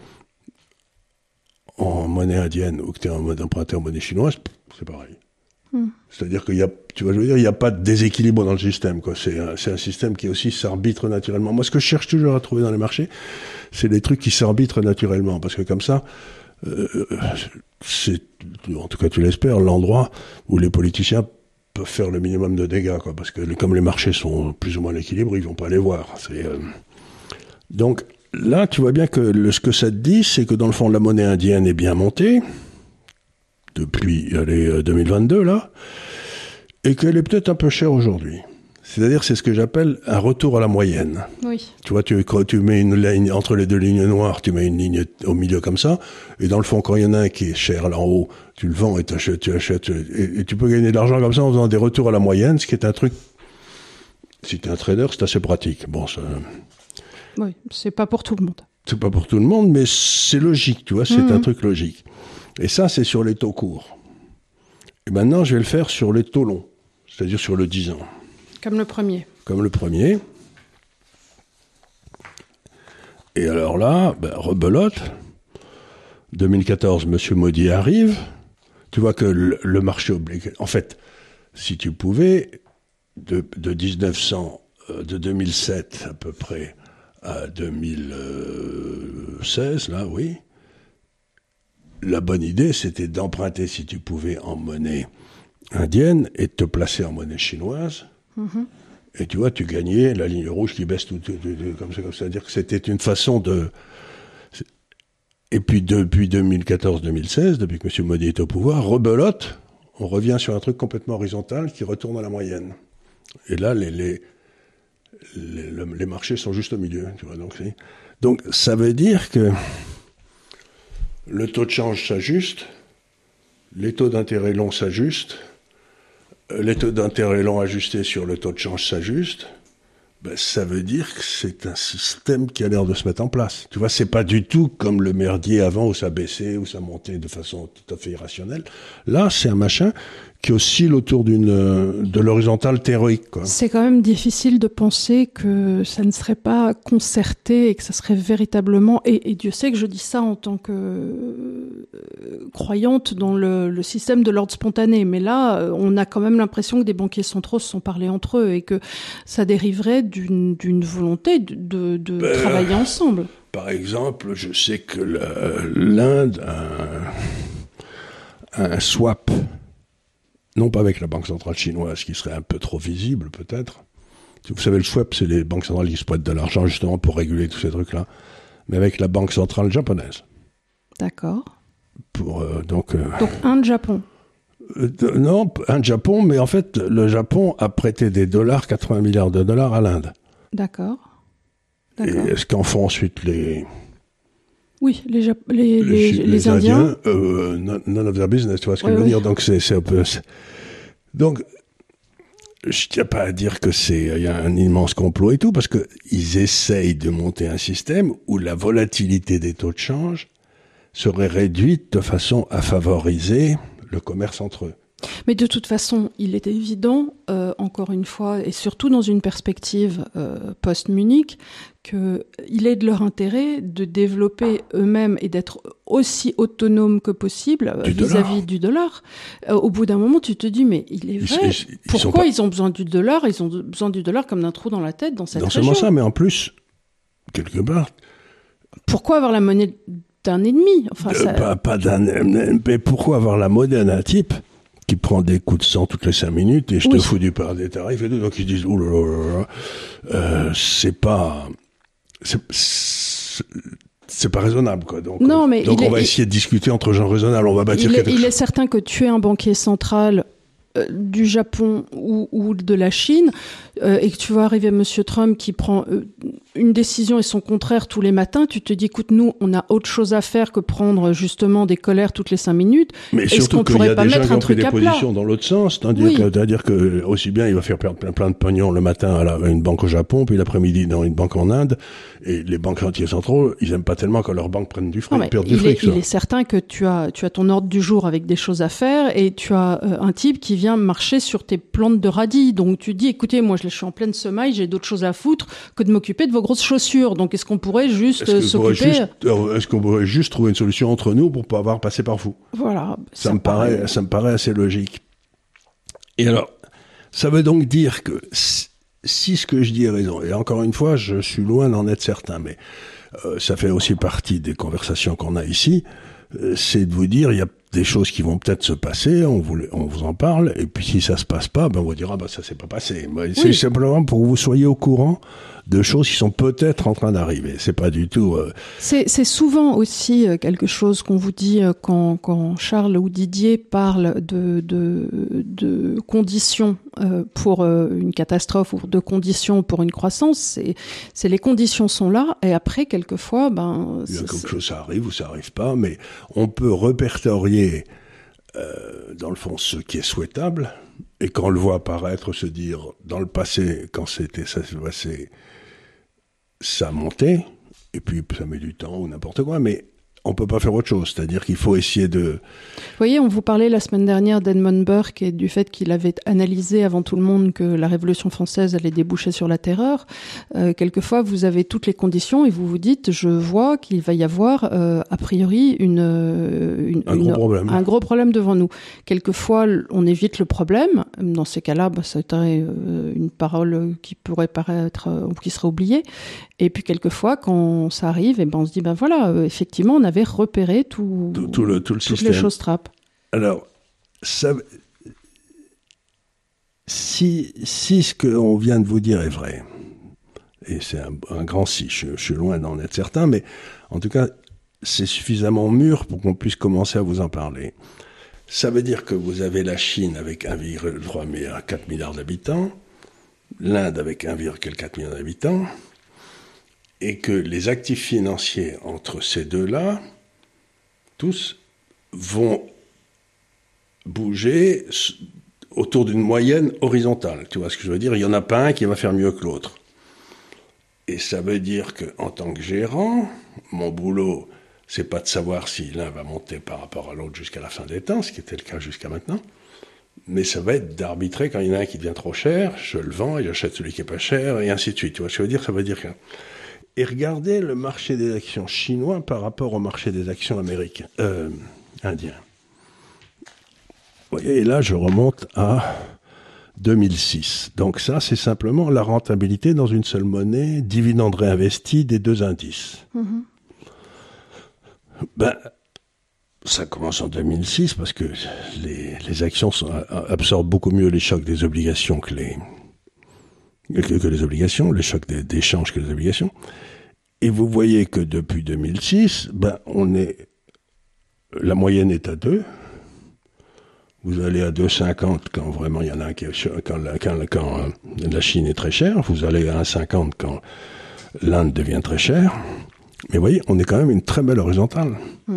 en monnaie indienne ou que tu es emprunté en monnaie chinoise, c'est pareil. Mm. C'est-à-dire qu'il y a, tu vois, je veux dire, il n'y a pas de déséquilibre dans le système, quoi. C'est un, c'est un système qui aussi s'arbitre naturellement. Moi, ce que je cherche toujours à trouver dans les marchés, c'est des trucs qui s'arbitrent naturellement, parce que comme ça, euh, c'est, en tout cas, tu l'espères, l'endroit où les politiciens peuvent faire le minimum de dégâts, quoi, parce que comme les marchés sont plus ou moins à l'équilibre, ils vont pas les voir. C'est, euh... donc là, tu vois bien que le, ce que ça te dit, c'est que dans le fond, la monnaie indienne est bien montée depuis allez, deux mille vingt-deux, là, et qu'elle est peut-être un peu chère aujourd'hui. C'est-à-dire, c'est ce que j'appelle un retour à la moyenne. Oui. Tu vois, tu, tu mets une ligne entre les deux lignes noires, tu mets une ligne au milieu comme ça, et dans le fond, quand il y en a un qui est cher là en haut, tu le vends et t'achètes, tu achètes, et, et tu peux gagner de l'argent comme ça en faisant des retours à la moyenne, ce qui est un truc, si t'es un trader, c'est assez pratique. Bon, ça... Oui, c'est pas pour tout le monde. C'est pas pour tout le monde, mais c'est logique, tu vois, c'est mmh. un truc logique. Et ça, c'est sur les taux courts. Et maintenant, je vais le faire sur les taux longs, c'est-à-dire sur le dix ans. Comme le premier. Comme le premier. Et alors là, ben, rebelote. deux mille quatorze, M. Modi arrive. Tu vois que le, le marché obligataire... En fait, si tu pouvais, de, de dix-neuf cents, euh, de deux mille sept à peu près à deux mille seize, là, oui, la bonne idée, c'était d'emprunter, si tu pouvais, en monnaie indienne et de te placer en monnaie chinoise. Mmh. Et tu vois, tu gagnais la ligne rouge qui baisse tout, tout, tout, tout comme ça, comme ça. C'est-à-dire que c'était une façon de... Et puis depuis deux mille quatorze deux mille seize, depuis que M. Modi est au pouvoir, rebelote, on revient sur un truc complètement horizontal qui retourne à la moyenne. Et là, les, les, les, les marchés sont juste au milieu. Tu vois, donc, c'est... donc ça veut dire que le taux de change s'ajuste, les taux d'intérêt longs s'ajustent, les taux d'intérêt longs ajustés sur le taux de change s'ajustent. Ben, ça veut dire que c'est un système qui a l'air de se mettre en place. Tu vois, c'est pas du tout comme le merdier avant où ça baissait, où ça montait de façon tout à fait irrationnelle. Là, c'est un machin qui oscille autour d'une, de l'horizontale théorique, quoi. C'est quand même difficile de penser que ça ne serait pas concerté et que ça serait véritablement, et, et Dieu sait que je dis ça en tant que euh, croyante dans le, le système de l'ordre spontané, mais là, on a quand même l'impression que des banquiers centraux se sont parlé entre eux et que ça dériverait d'une, d'une volonté de, de, de ben, travailler ensemble. Par exemple, je sais que le, l'Inde a un, un swap, non pas avec la Banque centrale chinoise, qui serait un peu trop visible peut-être. Vous savez, le swap, c'est les banques centrales qui se prêtent de l'argent justement pour réguler tous ces trucs-là, mais avec la Banque centrale japonaise. D'accord. Pour, euh, donc, euh, donc Inde-Japon. Euh, non, Inde-Japon, mais en fait, le Japon a prêté des dollars, quatre-vingts milliards de dollars à l'Inde. D'accord. D'accord. Et est-ce qu'en font ensuite les... Oui, les, Jap- les, les, les, les Indiens. Indiens euh, none of their business, tu vois ce que oui, je veux oui. dire. Donc, c'est, c'est un peu... C'est... Donc, je tiens pas à dire que c'est... Il y a un immense complot et tout, parce qu'ils essayent de monter un système où la volatilité des taux de change serait réduite de façon à favoriser le commerce entre eux. Mais de toute façon, il est évident, euh, encore une fois, et surtout dans une perspective euh, post-Munich, qu'il est de leur intérêt de développer eux-mêmes et d'être aussi autonomes que possible du vis-à-vis dollar. du dollar. Euh, au bout d'un moment, tu te dis, mais il est vrai, ils, ils, pourquoi pas... ils ont besoin du dollar ? Ils ont besoin du dollar comme d'un trou dans la tête dans cette non région. Non seulement ça, mais en plus, quelque part... Pourquoi avoir la monnaie d'un ennemi ? Enfin, de, ça... pas, pas d'un... Mais pourquoi avoir la monnaie d'un type qui prend des coups de sang toutes les cinq minutes et je oui. te fous du par des tarifs et tout, donc ils disent, oh là là là, euh, c'est pas, c'est, c'est, c'est pas raisonnable, quoi. Donc, non, mais donc on est, va il, essayer de discuter entre gens raisonnables, on va bâtir il quelque est, chose. Il est certain que tuer un banquier central euh, du Japon ou, ou de la Chine, euh, et que tu vois arriver Monsieur Trump qui prend euh, une décision et son contraire tous les matins, tu te dis, écoute, nous, on a autre chose à faire que prendre justement des colères toutes les cinq minutes. Mais Est-ce surtout qu'on qu'il y pourrait a pas des gens mettre qui un ont pris truc des à positions plat? dans l'autre sens, c'est-à-dire Oui. que, c'est-à-dire que aussi bien il va faire plein, plein de pognon le matin à, la, à une banque au Japon, puis l'après-midi dans une banque en Inde, et les banques entiers centraux, ils aiment pas tellement quand leurs banques prennent du fric, Non, perdent il du fric. Est, il est certain que tu as, tu as ton ordre du jour avec des choses à faire et tu as euh, un type qui vient marcher sur tes plantes de radis. Donc tu dis, écoutez, moi je suis en pleine semaille, j'ai d'autres choses à foutre que de m'occuper de vos grosses chaussures. Donc est-ce qu'on pourrait juste est-ce s'occuper juste, Est-ce qu'on pourrait juste trouver une solution entre nous pour pas avoir passé par vous? Voilà. Ça, ça me paraît, paraît, ça me paraît assez logique. Et alors, ça veut donc dire que si, si ce que je dis est raison, et encore une fois, je suis loin d'en être certain, mais euh, ça fait aussi partie des conversations qu'on a ici, euh, c'est de vous dire, il y a des choses qui vont peut-être se passer, on vous, on vous en parle, et puis si ça se passe pas, ben on vous dira, bah ça s'est pas passé. Ben, oui. C'est simplement pour que vous soyez au courant de choses qui sont peut-être en train d'arriver. C'est pas du tout. Euh... C'est, c'est souvent aussi quelque chose qu'on vous dit quand, quand Charles ou Didier parlent de, de, de conditions pour une catastrophe ou de conditions pour une croissance. C'est, c'est les conditions sont là et après quelquefois, ben. Il y a quelque chose, ça arrive ou ça arrive pas, mais on peut répertorier euh, dans le fond ce qui est souhaitable. Et quand on le voit apparaître, se dire, dans le passé, quand c'était ça s'est passé, ça a monté, et puis ça met du temps ou n'importe quoi, mais on peut pas faire autre chose. C'est-à-dire qu'il faut essayer de... Vous voyez, on vous parlait la semaine dernière d'Edmund Burke et du fait qu'il avait analysé avant tout le monde que la Révolution française allait déboucher sur la terreur. Euh, quelquefois, vous avez toutes les conditions et vous vous dites, je vois qu'il va y avoir euh, a priori une, une, un, une, gros problème. un gros problème devant nous. Quelquefois, on évite le problème. Dans ces cas-là, bah, ça serait euh, une parole qui pourrait paraître ou euh, qui serait oubliée. Et puis quelquefois, quand ça arrive, et ben on se dit, ben voilà, euh, effectivement, on avait repéré tout, tout, tout le, tout le toutes système. les choses trappes. Alors, ça, si, si ce qu'on vient de vous dire est vrai, et c'est un, un grand si, je, je suis loin d'en être certain, mais en tout cas, c'est suffisamment mûr pour qu'on puisse commencer à vous en parler. Ça veut dire que vous avez la Chine avec un virgule trois milliard, quatre milliards d'habitants, l'Inde avec un virgule quatre milliard d'habitants, et que les actifs financiers entre ces deux-là, tous, vont bouger autour d'une moyenne horizontale. Tu vois ce que je veux dire? Il n'y en a pas un qui va faire mieux que l'autre. Et ça veut dire qu'en tant que gérant, mon boulot, c'est pas de savoir si l'un va monter par rapport à l'autre jusqu'à la fin des temps, ce qui était le cas jusqu'à maintenant, mais ça va être d'arbitrer quand il y en a un qui devient trop cher, je le vends et j'achète celui qui est pas cher, et ainsi de suite. Tu vois ce que je veux dire? Ça veut dire que... Et regardez le marché des actions chinois par rapport au marché des actions américains, euh, indiens. Et là, je remonte à deux mille six. Donc ça, c'est simplement la rentabilité dans une seule monnaie, dividende réinvesti des deux indices. Mm-hmm. Ben, ça commence en deux mille six parce que les, les actions sont, absorbent beaucoup mieux les chocs des obligations que les... Que, que les obligations, les chocs d'échange que les obligations. Et vous voyez que depuis deux mille six, ben, on est, la moyenne est à deux. Vous allez à deux virgule cinquante quand vraiment il y en a un qui est, quand, la, quand, quand euh, la Chine est très chère. Vous allez à un virgule cinquante quand l'Inde devient très chère. Mais vous voyez, on est quand même une très belle horizontale. Mm.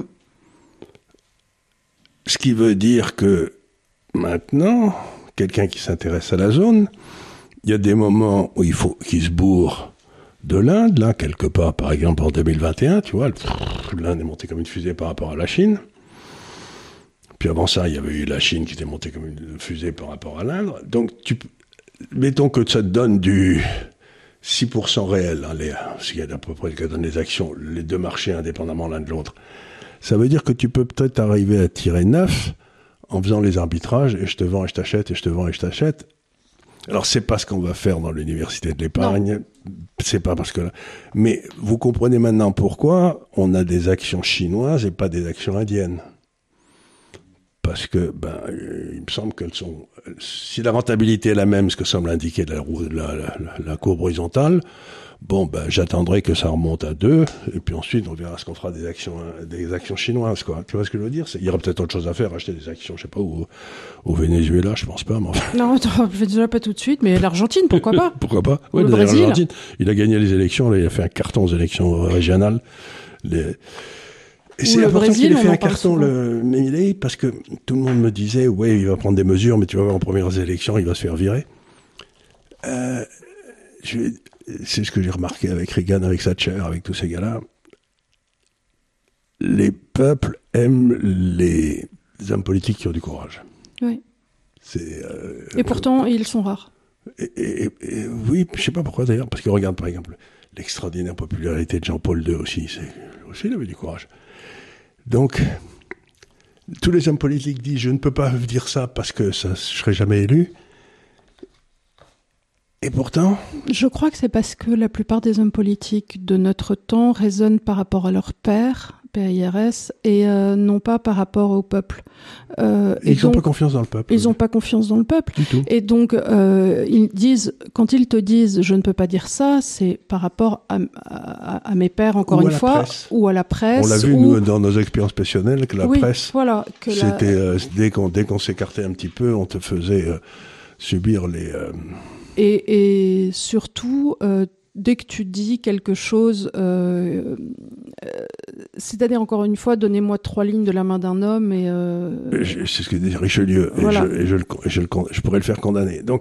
Ce qui veut dire que maintenant, quelqu'un qui s'intéresse à la zone, il y a des moments où il faut qu'il se bourre de l'Inde, là, quelque part, par exemple, en deux mille vingt et un, tu vois, l'Inde est montée comme une fusée par rapport à la Chine. Puis avant ça, il y avait eu la Chine qui était montée comme une fusée par rapport à l'Inde. Donc, tu, mettons que ça te donne du six pour cent réel, hein, les, ce qui est à peu près ce que donnent les actions, les deux marchés indépendamment l'un de l'autre. Ça veut dire que tu peux peut-être arriver à tirer neuf en faisant les arbitrages, et je te vends et je t'achète, et je te vends et je t'achète. Alors, c'est pas ce qu'on va faire dans l'université de l'épargne. Non. C'est pas parce que... Mais vous comprenez maintenant pourquoi on a des actions chinoises et pas des actions indiennes. parce que ben, il me semble qu'elles sont... Si la rentabilité est la même, ce que semble indiquer la, la, la, la courbe horizontale, bon, ben, j'attendrai que ça remonte à deux, et puis ensuite, on verra ce qu'on fera des actions, des actions chinoises, quoi. Tu vois ce que je veux dire? C'est, il y aura peut-être autre chose à faire, acheter des actions, je sais pas, où, au Venezuela, je pense pas, mais enfin. Non, au Venezuela, pas tout de suite, mais l'Argentine, pourquoi pas? Pourquoi pas? Ouais, le Brésil. L'Argentine, il a gagné les élections, là, il a fait un carton aux élections régionales. Les... Et c'est important Brésil, qu'il ait fait un carton, le Milei, parce que tout le monde me disait, ouais, il va prendre des mesures, mais tu vas voir, en premières élections, il va se faire virer. Euh, je vais... C'est ce que j'ai remarqué avec Reagan, avec Thatcher, avec tous ces gars-là. Les peuples aiment les hommes politiques qui ont du courage. Oui. C'est, euh, et pourtant, euh, ils sont rares. Et, et, et, oui, je ne sais pas pourquoi d'ailleurs, parce qu'ils regardent par exemple l'extraordinaire popularité de Jean-Paul deux aussi. C'est, aussi, il avait du courage. Donc, tous les hommes politiques disent « je ne peux pas dire ça parce que ça, je ne serai jamais élu ». Et pourtant... Je crois que c'est parce que la plupart des hommes politiques de notre temps raisonnent par rapport à leur père, P I R S, et euh, non pas par rapport au peuple. Euh, ils n'ont pas confiance dans le peuple. Ils n'ont pas confiance dans le peuple. Du tout. Et donc, euh, ils disent, quand ils te disent « je ne peux pas dire ça », c'est par rapport à, à, à mes pères, encore une fois, presse. ou à la presse. On l'a vu, ou... nous, dans nos expériences professionnelles, que la oui, presse, voilà, que c'était, la... euh, dès, qu'on, dès qu'on s'écartait un petit peu, on te faisait euh, subir les... Euh, Et, et surtout, euh, dès que tu dis quelque chose, euh, euh, c'est-à-dire encore une fois, donnez-moi trois lignes de la main d'un homme et... Euh, je, c'est ce que dit Richelieu, voilà. et, je, et, je, et je, le, je pourrais le faire condamner. Donc,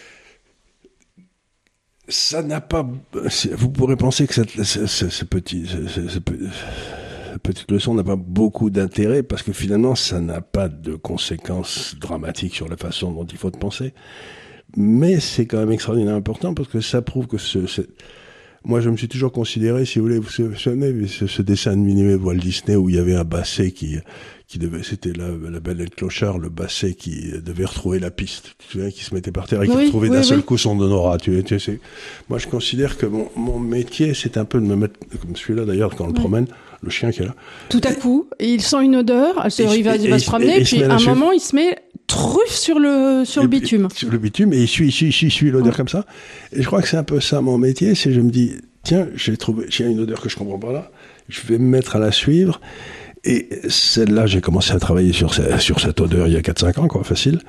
ça n'a pas... Vous pourrez penser que cette, ce, ce, ce petit, ce, ce, ce, cette petite leçon n'a pas beaucoup d'intérêt, parce que finalement, ça n'a pas de conséquences dramatiques sur la façon dont il faut penser. Mais c'est quand même extraordinairement important parce que ça prouve que ce, ce... moi je me suis toujours considéré, si vous voulez, vous savez, ce, ce dessin animé Walt Disney où il y avait un basset qui, qui devait, c'était la, la Belle et le Clochard, le basset qui devait retrouver la piste, tu te souviens, qui se mettait par terre et qui oui, retrouvait oui, d'un oui. seul coup son honorat. Tu, tu sais, moi je considère que mon, mon métier, c'est un peu de me mettre, comme celui-là d'ailleurs, quand on le oui. promène, le chien qui est là. Tout à et, coup, il sent une odeur, et, il va, il va et, se promener, et, et puis à un suivre. moment il se met truffe sur le sur le bitume. Sur le bitume, et il suit, il suit, il suit, il suit l'odeur oh. comme ça. Et je crois que c'est un peu ça mon métier, c'est je me dis, tiens, j'ai trouvé, j'ai une odeur que je comprends pas là, je vais me mettre à la suivre. Et celle-là, j'ai commencé à travailler sur, sur cette odeur il y a quatre cinq ans, quoi, facile.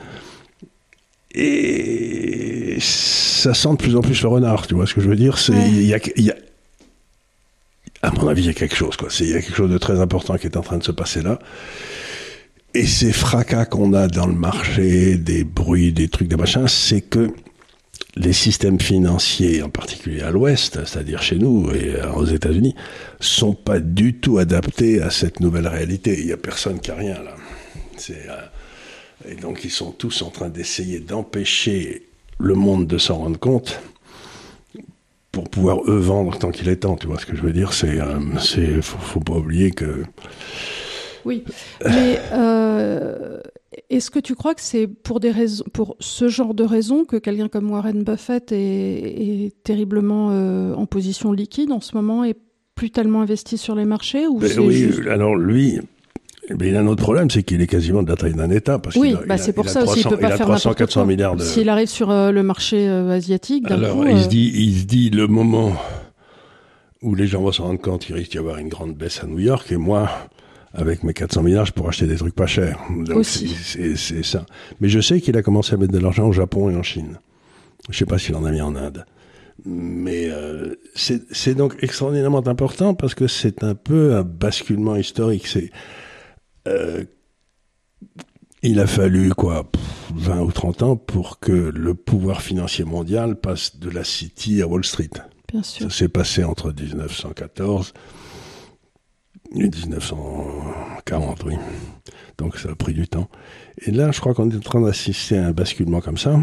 Et ça sent de plus en plus le renard, tu vois ce que je veux dire? C'est, ouais. il y a, il y a, à mon avis, il y a quelque chose, quoi. C'est, il y a quelque chose de très important qui est en train de se passer là. Et ces fracas qu'on a dans le marché, des bruits, des trucs, des machins, c'est que les systèmes financiers, en particulier à l'Ouest, c'est-à-dire chez nous et aux États-Unis, sont pas du tout adaptés à cette nouvelle réalité. Il y a personne qui a rien là. C'est, euh, et donc ils sont tous en train d'essayer d'empêcher le monde de s'en rendre compte pour pouvoir eux vendre tant qu'il est temps. Tu vois ce que je veux dire? C'est, euh, c'est, faut, faut pas oublier que. Oui, mais euh, est-ce que tu crois que c'est pour des raisons, pour ce genre de raisons que quelqu'un comme Warren Buffett est, est terriblement euh, en position liquide en ce moment et plus tellement investi sur les marchés ou ben c'est oui, juste... alors lui, ben il a un autre problème, c'est qu'il est quasiment de la taille d'un État. Parce oui, qu'il a, bah il c'est a, pour il ça trois cents, aussi, il peut pas il a faire trois cents, n'importe quatre cents quoi. milliards de... S'il arrive sur euh, le marché euh, asiatique, d'un alors, coup... il, euh... se dit, il se dit, le moment où les gens vont se rendre compte qu'il risque d'y avoir une grande baisse à New York, et moi... avec mes quatre cents milliards, je pourrais acheter des trucs pas chers. Donc aussi. C'est, c'est, c'est ça. Mais je sais qu'il a commencé à mettre de l'argent au Japon et en Chine. Je sais pas s'il en a mis en Inde. Mais euh, c'est, c'est donc extraordinairement important parce que c'est un peu un basculement historique. C'est, euh, il a fallu quoi, vingt ou trente ans pour que le pouvoir financier mondial passe de la City à Wall Street. Bien sûr. Ça s'est passé entre dix-neuf cent quatorze et dix-neuf cent quarante, oui. Donc ça a pris du temps. Et là, je crois qu'on est en train d'assister à un basculement comme ça.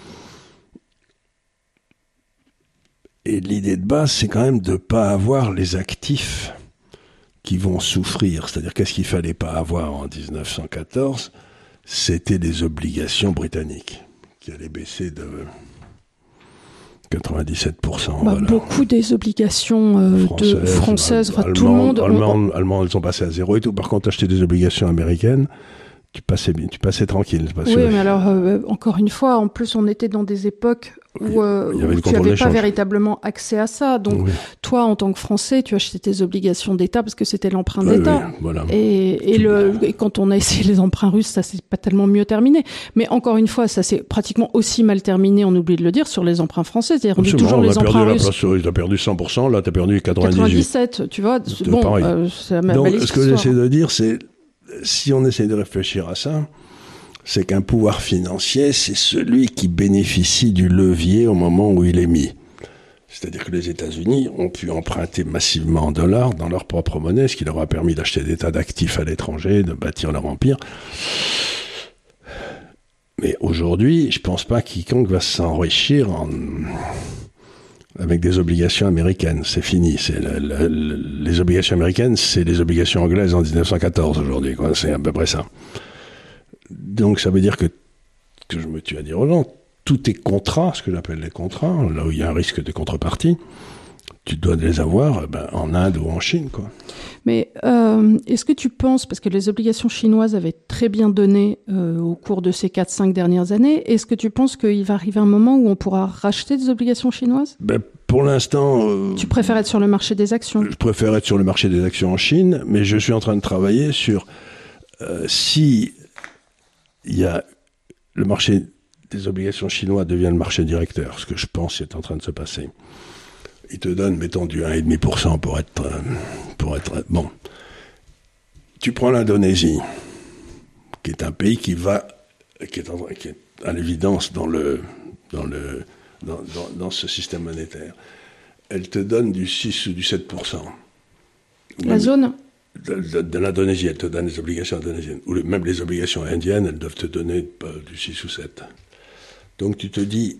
Et l'idée de base, c'est quand même de ne pas avoir les actifs qui vont souffrir. C'est-à-dire, qu'est-ce qu'il ne fallait pas avoir en dix-neuf cent quatorze? C'était des obligations britanniques qui allaient baisser de... quatre-vingt-dix-sept pour cent. Bah, voilà. Beaucoup des obligations euh, françaises, de françaises, enfin, tout le monde. Allemandes, elles sont passées à zéro et tout. Par contre, acheter des obligations américaines, tu passais bien, tu passais tranquille. Parce oui, que... mais alors, euh, encore une fois, en plus, on était dans des époques où, euh, où tu n'avais pas véritablement accès à ça. Donc, oui. toi, en tant que Français, tu achetais tes obligations d'État parce que c'était l'emprunt oui, d'État. Oui, voilà. Et, et, le, et quand on a essayé les emprunts russes, ça s'est pas tellement mieux terminé. Mais encore une fois, ça s'est pratiquement aussi mal terminé, on oublie de le dire, sur les emprunts français. C'est-à-dire, on dit toujours on les emprunts russes. Tu as perdu cent pour cent, là, tu as perdu quatre-vingt-dix-huit. quatre-vingt-dix-sept, tu vois. Bon, euh, c'est la Donc, belle ce que j'essaie de dire, c'est, si on essaie de réfléchir à ça, c'est qu'un pouvoir financier, c'est celui qui bénéficie du levier au moment où il est mis. C'est-à-dire que les États-Unis ont pu emprunter massivement en dollars dans leur propre monnaie, ce qui leur a permis d'acheter des tas d'actifs à l'étranger, de bâtir leur empire. Mais aujourd'hui, je pense pas quiconque va s'enrichir en... avec des obligations américaines. C'est fini. C'est la, la, la, les obligations américaines, c'est les obligations anglaises en dix-neuf cent quatorze aujourd'hui, quoi. C'est à peu près ça. Donc ça veut dire que, que je me tue à dire aux gens, tous tes contrats, ce que j'appelle les contrats, là où il y a un risque de contrepartie, tu dois les avoir ben, en Inde ou en Chine, quoi. Mais euh, est-ce que tu penses, parce que les obligations chinoises avaient très bien donné euh, au cours de ces quatre cinq dernières années, est-ce que tu penses qu'il va arriver un moment où on pourra racheter des obligations chinoises ? Ben, pour l'instant... Euh, tu préfères être sur le marché des actions ? Je préfère être sur le marché des actions en Chine, mais je suis en train de travailler sur euh, si... il y a le marché des obligations chinois devient le marché directeur, ce que je pense est en train de se passer. Il te donne, mettons, du un virgule cinq pour cent pour être, pour être, bon. Tu prends l'Indonésie, qui est un pays qui va, qui est, en, qui est à l'évidence dans le, dans le, dans, dans, dans ce système monétaire. Elle te donne du six ou du sept pour cent. La zone? De, de, de l'Indonésie, elle te donne les obligations indonésiennes. Ou les, même les obligations indiennes, elles doivent te donner euh, du six ou sept. Donc tu te dis,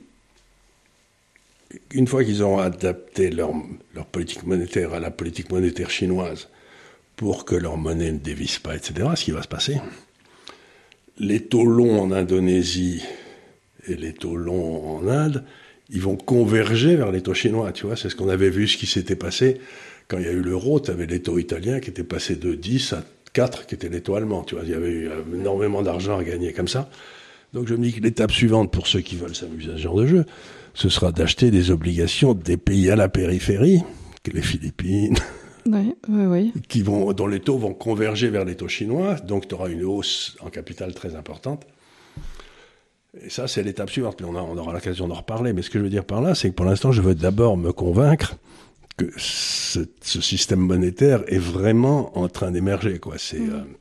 une fois qu'ils auront adapté leur, leur politique monétaire à la politique monétaire chinoise pour que leur monnaie ne dévisse pas, et cetera, ce qui va se passer, les taux longs en Indonésie et les taux longs en Inde, ils vont converger vers les taux chinois, tu vois, c'est ce qu'on avait vu, ce qui s'était passé quand il y a eu l'euro, tu avais les taux italiens qui étaient passés de dix à quatre, qui étaient les taux allemands, tu vois, il y avait eu énormément d'argent à gagner comme ça. Donc je me dis que l'étape suivante, pour ceux qui veulent s'amuser à ce genre de jeu, ce sera d'acheter des obligations des pays à la périphérie, que les Philippines, oui, oui, oui. Qui vont, dont les taux vont converger vers les taux chinois, donc tu auras une hausse en capital très importante. Et ça, c'est l'étape suivante, mais on, a, on aura l'occasion d'en reparler. Mais ce que je veux dire par là, c'est que pour l'instant, je veux d'abord me convaincre que ce, ce système monétaire est vraiment en train d'émerger, quoi. C'est... Mmh. Euh,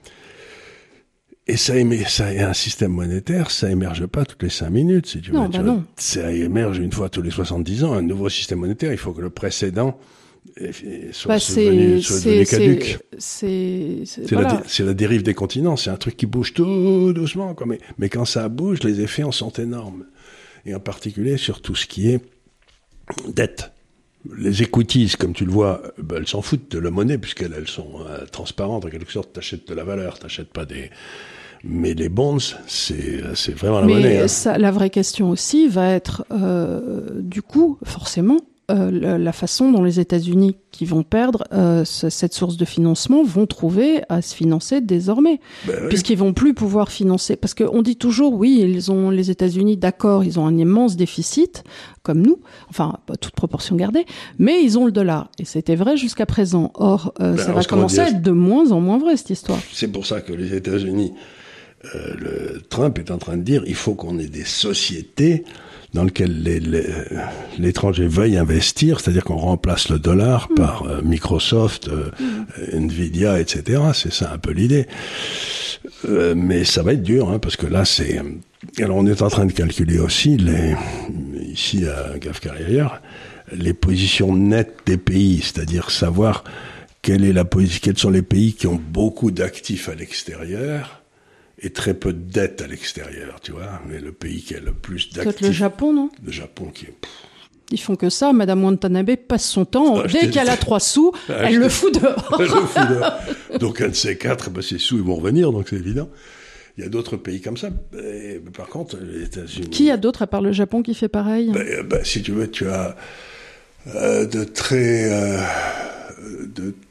Et ça, émet, ça, un système monétaire, ça émerge pas toutes les cinq minutes, si tu veux. Non, bah non. Ça émerge une fois tous les soixante-dix ans. Un nouveau système monétaire, il faut que le précédent soit, bah, soit devenu, soit devenu caduque. C'est, c'est, c'est, voilà. la, c'est la dérive des continents. C'est un truc qui bouge tout doucement, quoi. Mais, mais quand ça bouge, les effets en sont énormes. Et en particulier sur tout ce qui est dette. Les equities, comme tu le vois, bah, elles s'en foutent de la monnaie, puisqu'elles elles sont euh, transparentes. En quelque sorte, t'achètes de la valeur, t'achètes pas des... Mais les bonds, c'est, c'est vraiment la Mais monnaie. Hein. Ça, la vraie question aussi va être, euh, du coup, forcément, euh, la, la façon dont les États-Unis, qui vont perdre euh, ce, cette source de financement, vont trouver à se financer désormais. Ben oui. Puisqu'ils vont plus pouvoir financer. Parce qu'on dit toujours, oui, ils ont, les États-Unis, d'accord, ils ont un immense déficit, comme nous, enfin, toute proportion gardée, mais ils ont le dollar. Et c'était vrai jusqu'à présent. Or, euh, ben, ça va commencer à être de moins en moins vrai, cette histoire. C'est pour ça que les États-Unis... Euh, le Trump est en train de dire il faut qu'on ait des sociétés dans lesquelles les, les, l'étranger veuille investir, c'est-à-dire qu'on remplace le dollar mmh. par euh, Microsoft, euh, mmh. Nvidia, et cetera. C'est ça un peu l'idée. Euh, mais ça va être dur, hein, parce que là, c'est... Alors, on est en train de calculer aussi, les, ici à Gafcar-Ailleurs, les positions nettes des pays, c'est-à-dire savoir quelle est la position, quels sont les pays qui ont beaucoup d'actifs à l'extérieur, et très peu de dettes à l'extérieur, tu vois. Mais le pays qui a le plus d'actifs... Peut-être le Japon, non ? Le Japon qui est... Pff. Ils font que ça. Madame Watanabe passe son temps, acheter dès qu'elle a trois sous, acheter... elle le fout dehors. Elle le fout dehors. Donc un de ces quatre, ben, ces sous, ils vont revenir, donc c'est évident. Il y a d'autres pays comme ça. Et, par contre, les États-Unis... Qui a d'autres, à part le Japon, qui fait pareil ? ben, ben, Si tu veux, tu as euh, de très... Euh, de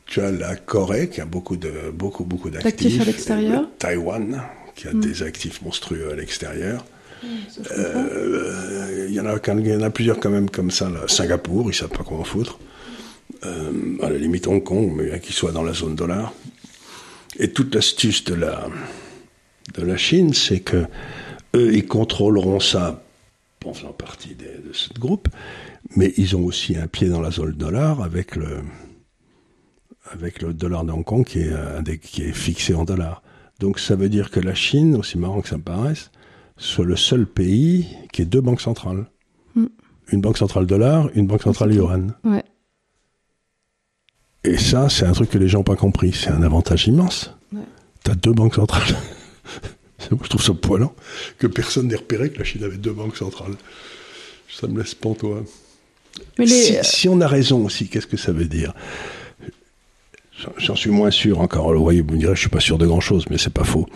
tu as la Corée qui a beaucoup de beaucoup beaucoup d'actifs. D'actifs à l'extérieur. Taïwan qui a mmh. des actifs monstrueux à l'extérieur. Il mmh, euh, y en a, il y en a plusieurs quand même comme ça. Là. Singapour, ils savent pas quoi en foutre. Euh, à la limite Hong Kong, mais qu'ils soient dans la zone dollar. Et toute l'astuce de la de la Chine, c'est que eux, ils contrôleront ça en faisant partie des, de ce groupe, mais ils ont aussi un pied dans la zone dollar avec le avec le dollar de Hong Kong qui est un des, qui est fixé en dollars. Donc ça veut dire que la Chine, aussi marrant que ça me paraisse, soit le seul pays qui ait deux banques centrales. Mm. Une banque centrale dollar, une banque centrale yuan. Ouais. Et ça, c'est un truc que les gens n'ont pas compris. C'est un avantage immense. Ouais. Tu as deux banques centrales. Moi, je trouve ça poilant que personne n'ait repéré que la Chine avait deux banques centrales. Ça me laisse pantois. Mais les... si, si on a raison aussi, qu'est-ce que ça veut dire ? J'en suis moins sûr encore. Vous voyez, vous me direz, je suis pas sûr de grand-chose, mais c'est pas faux.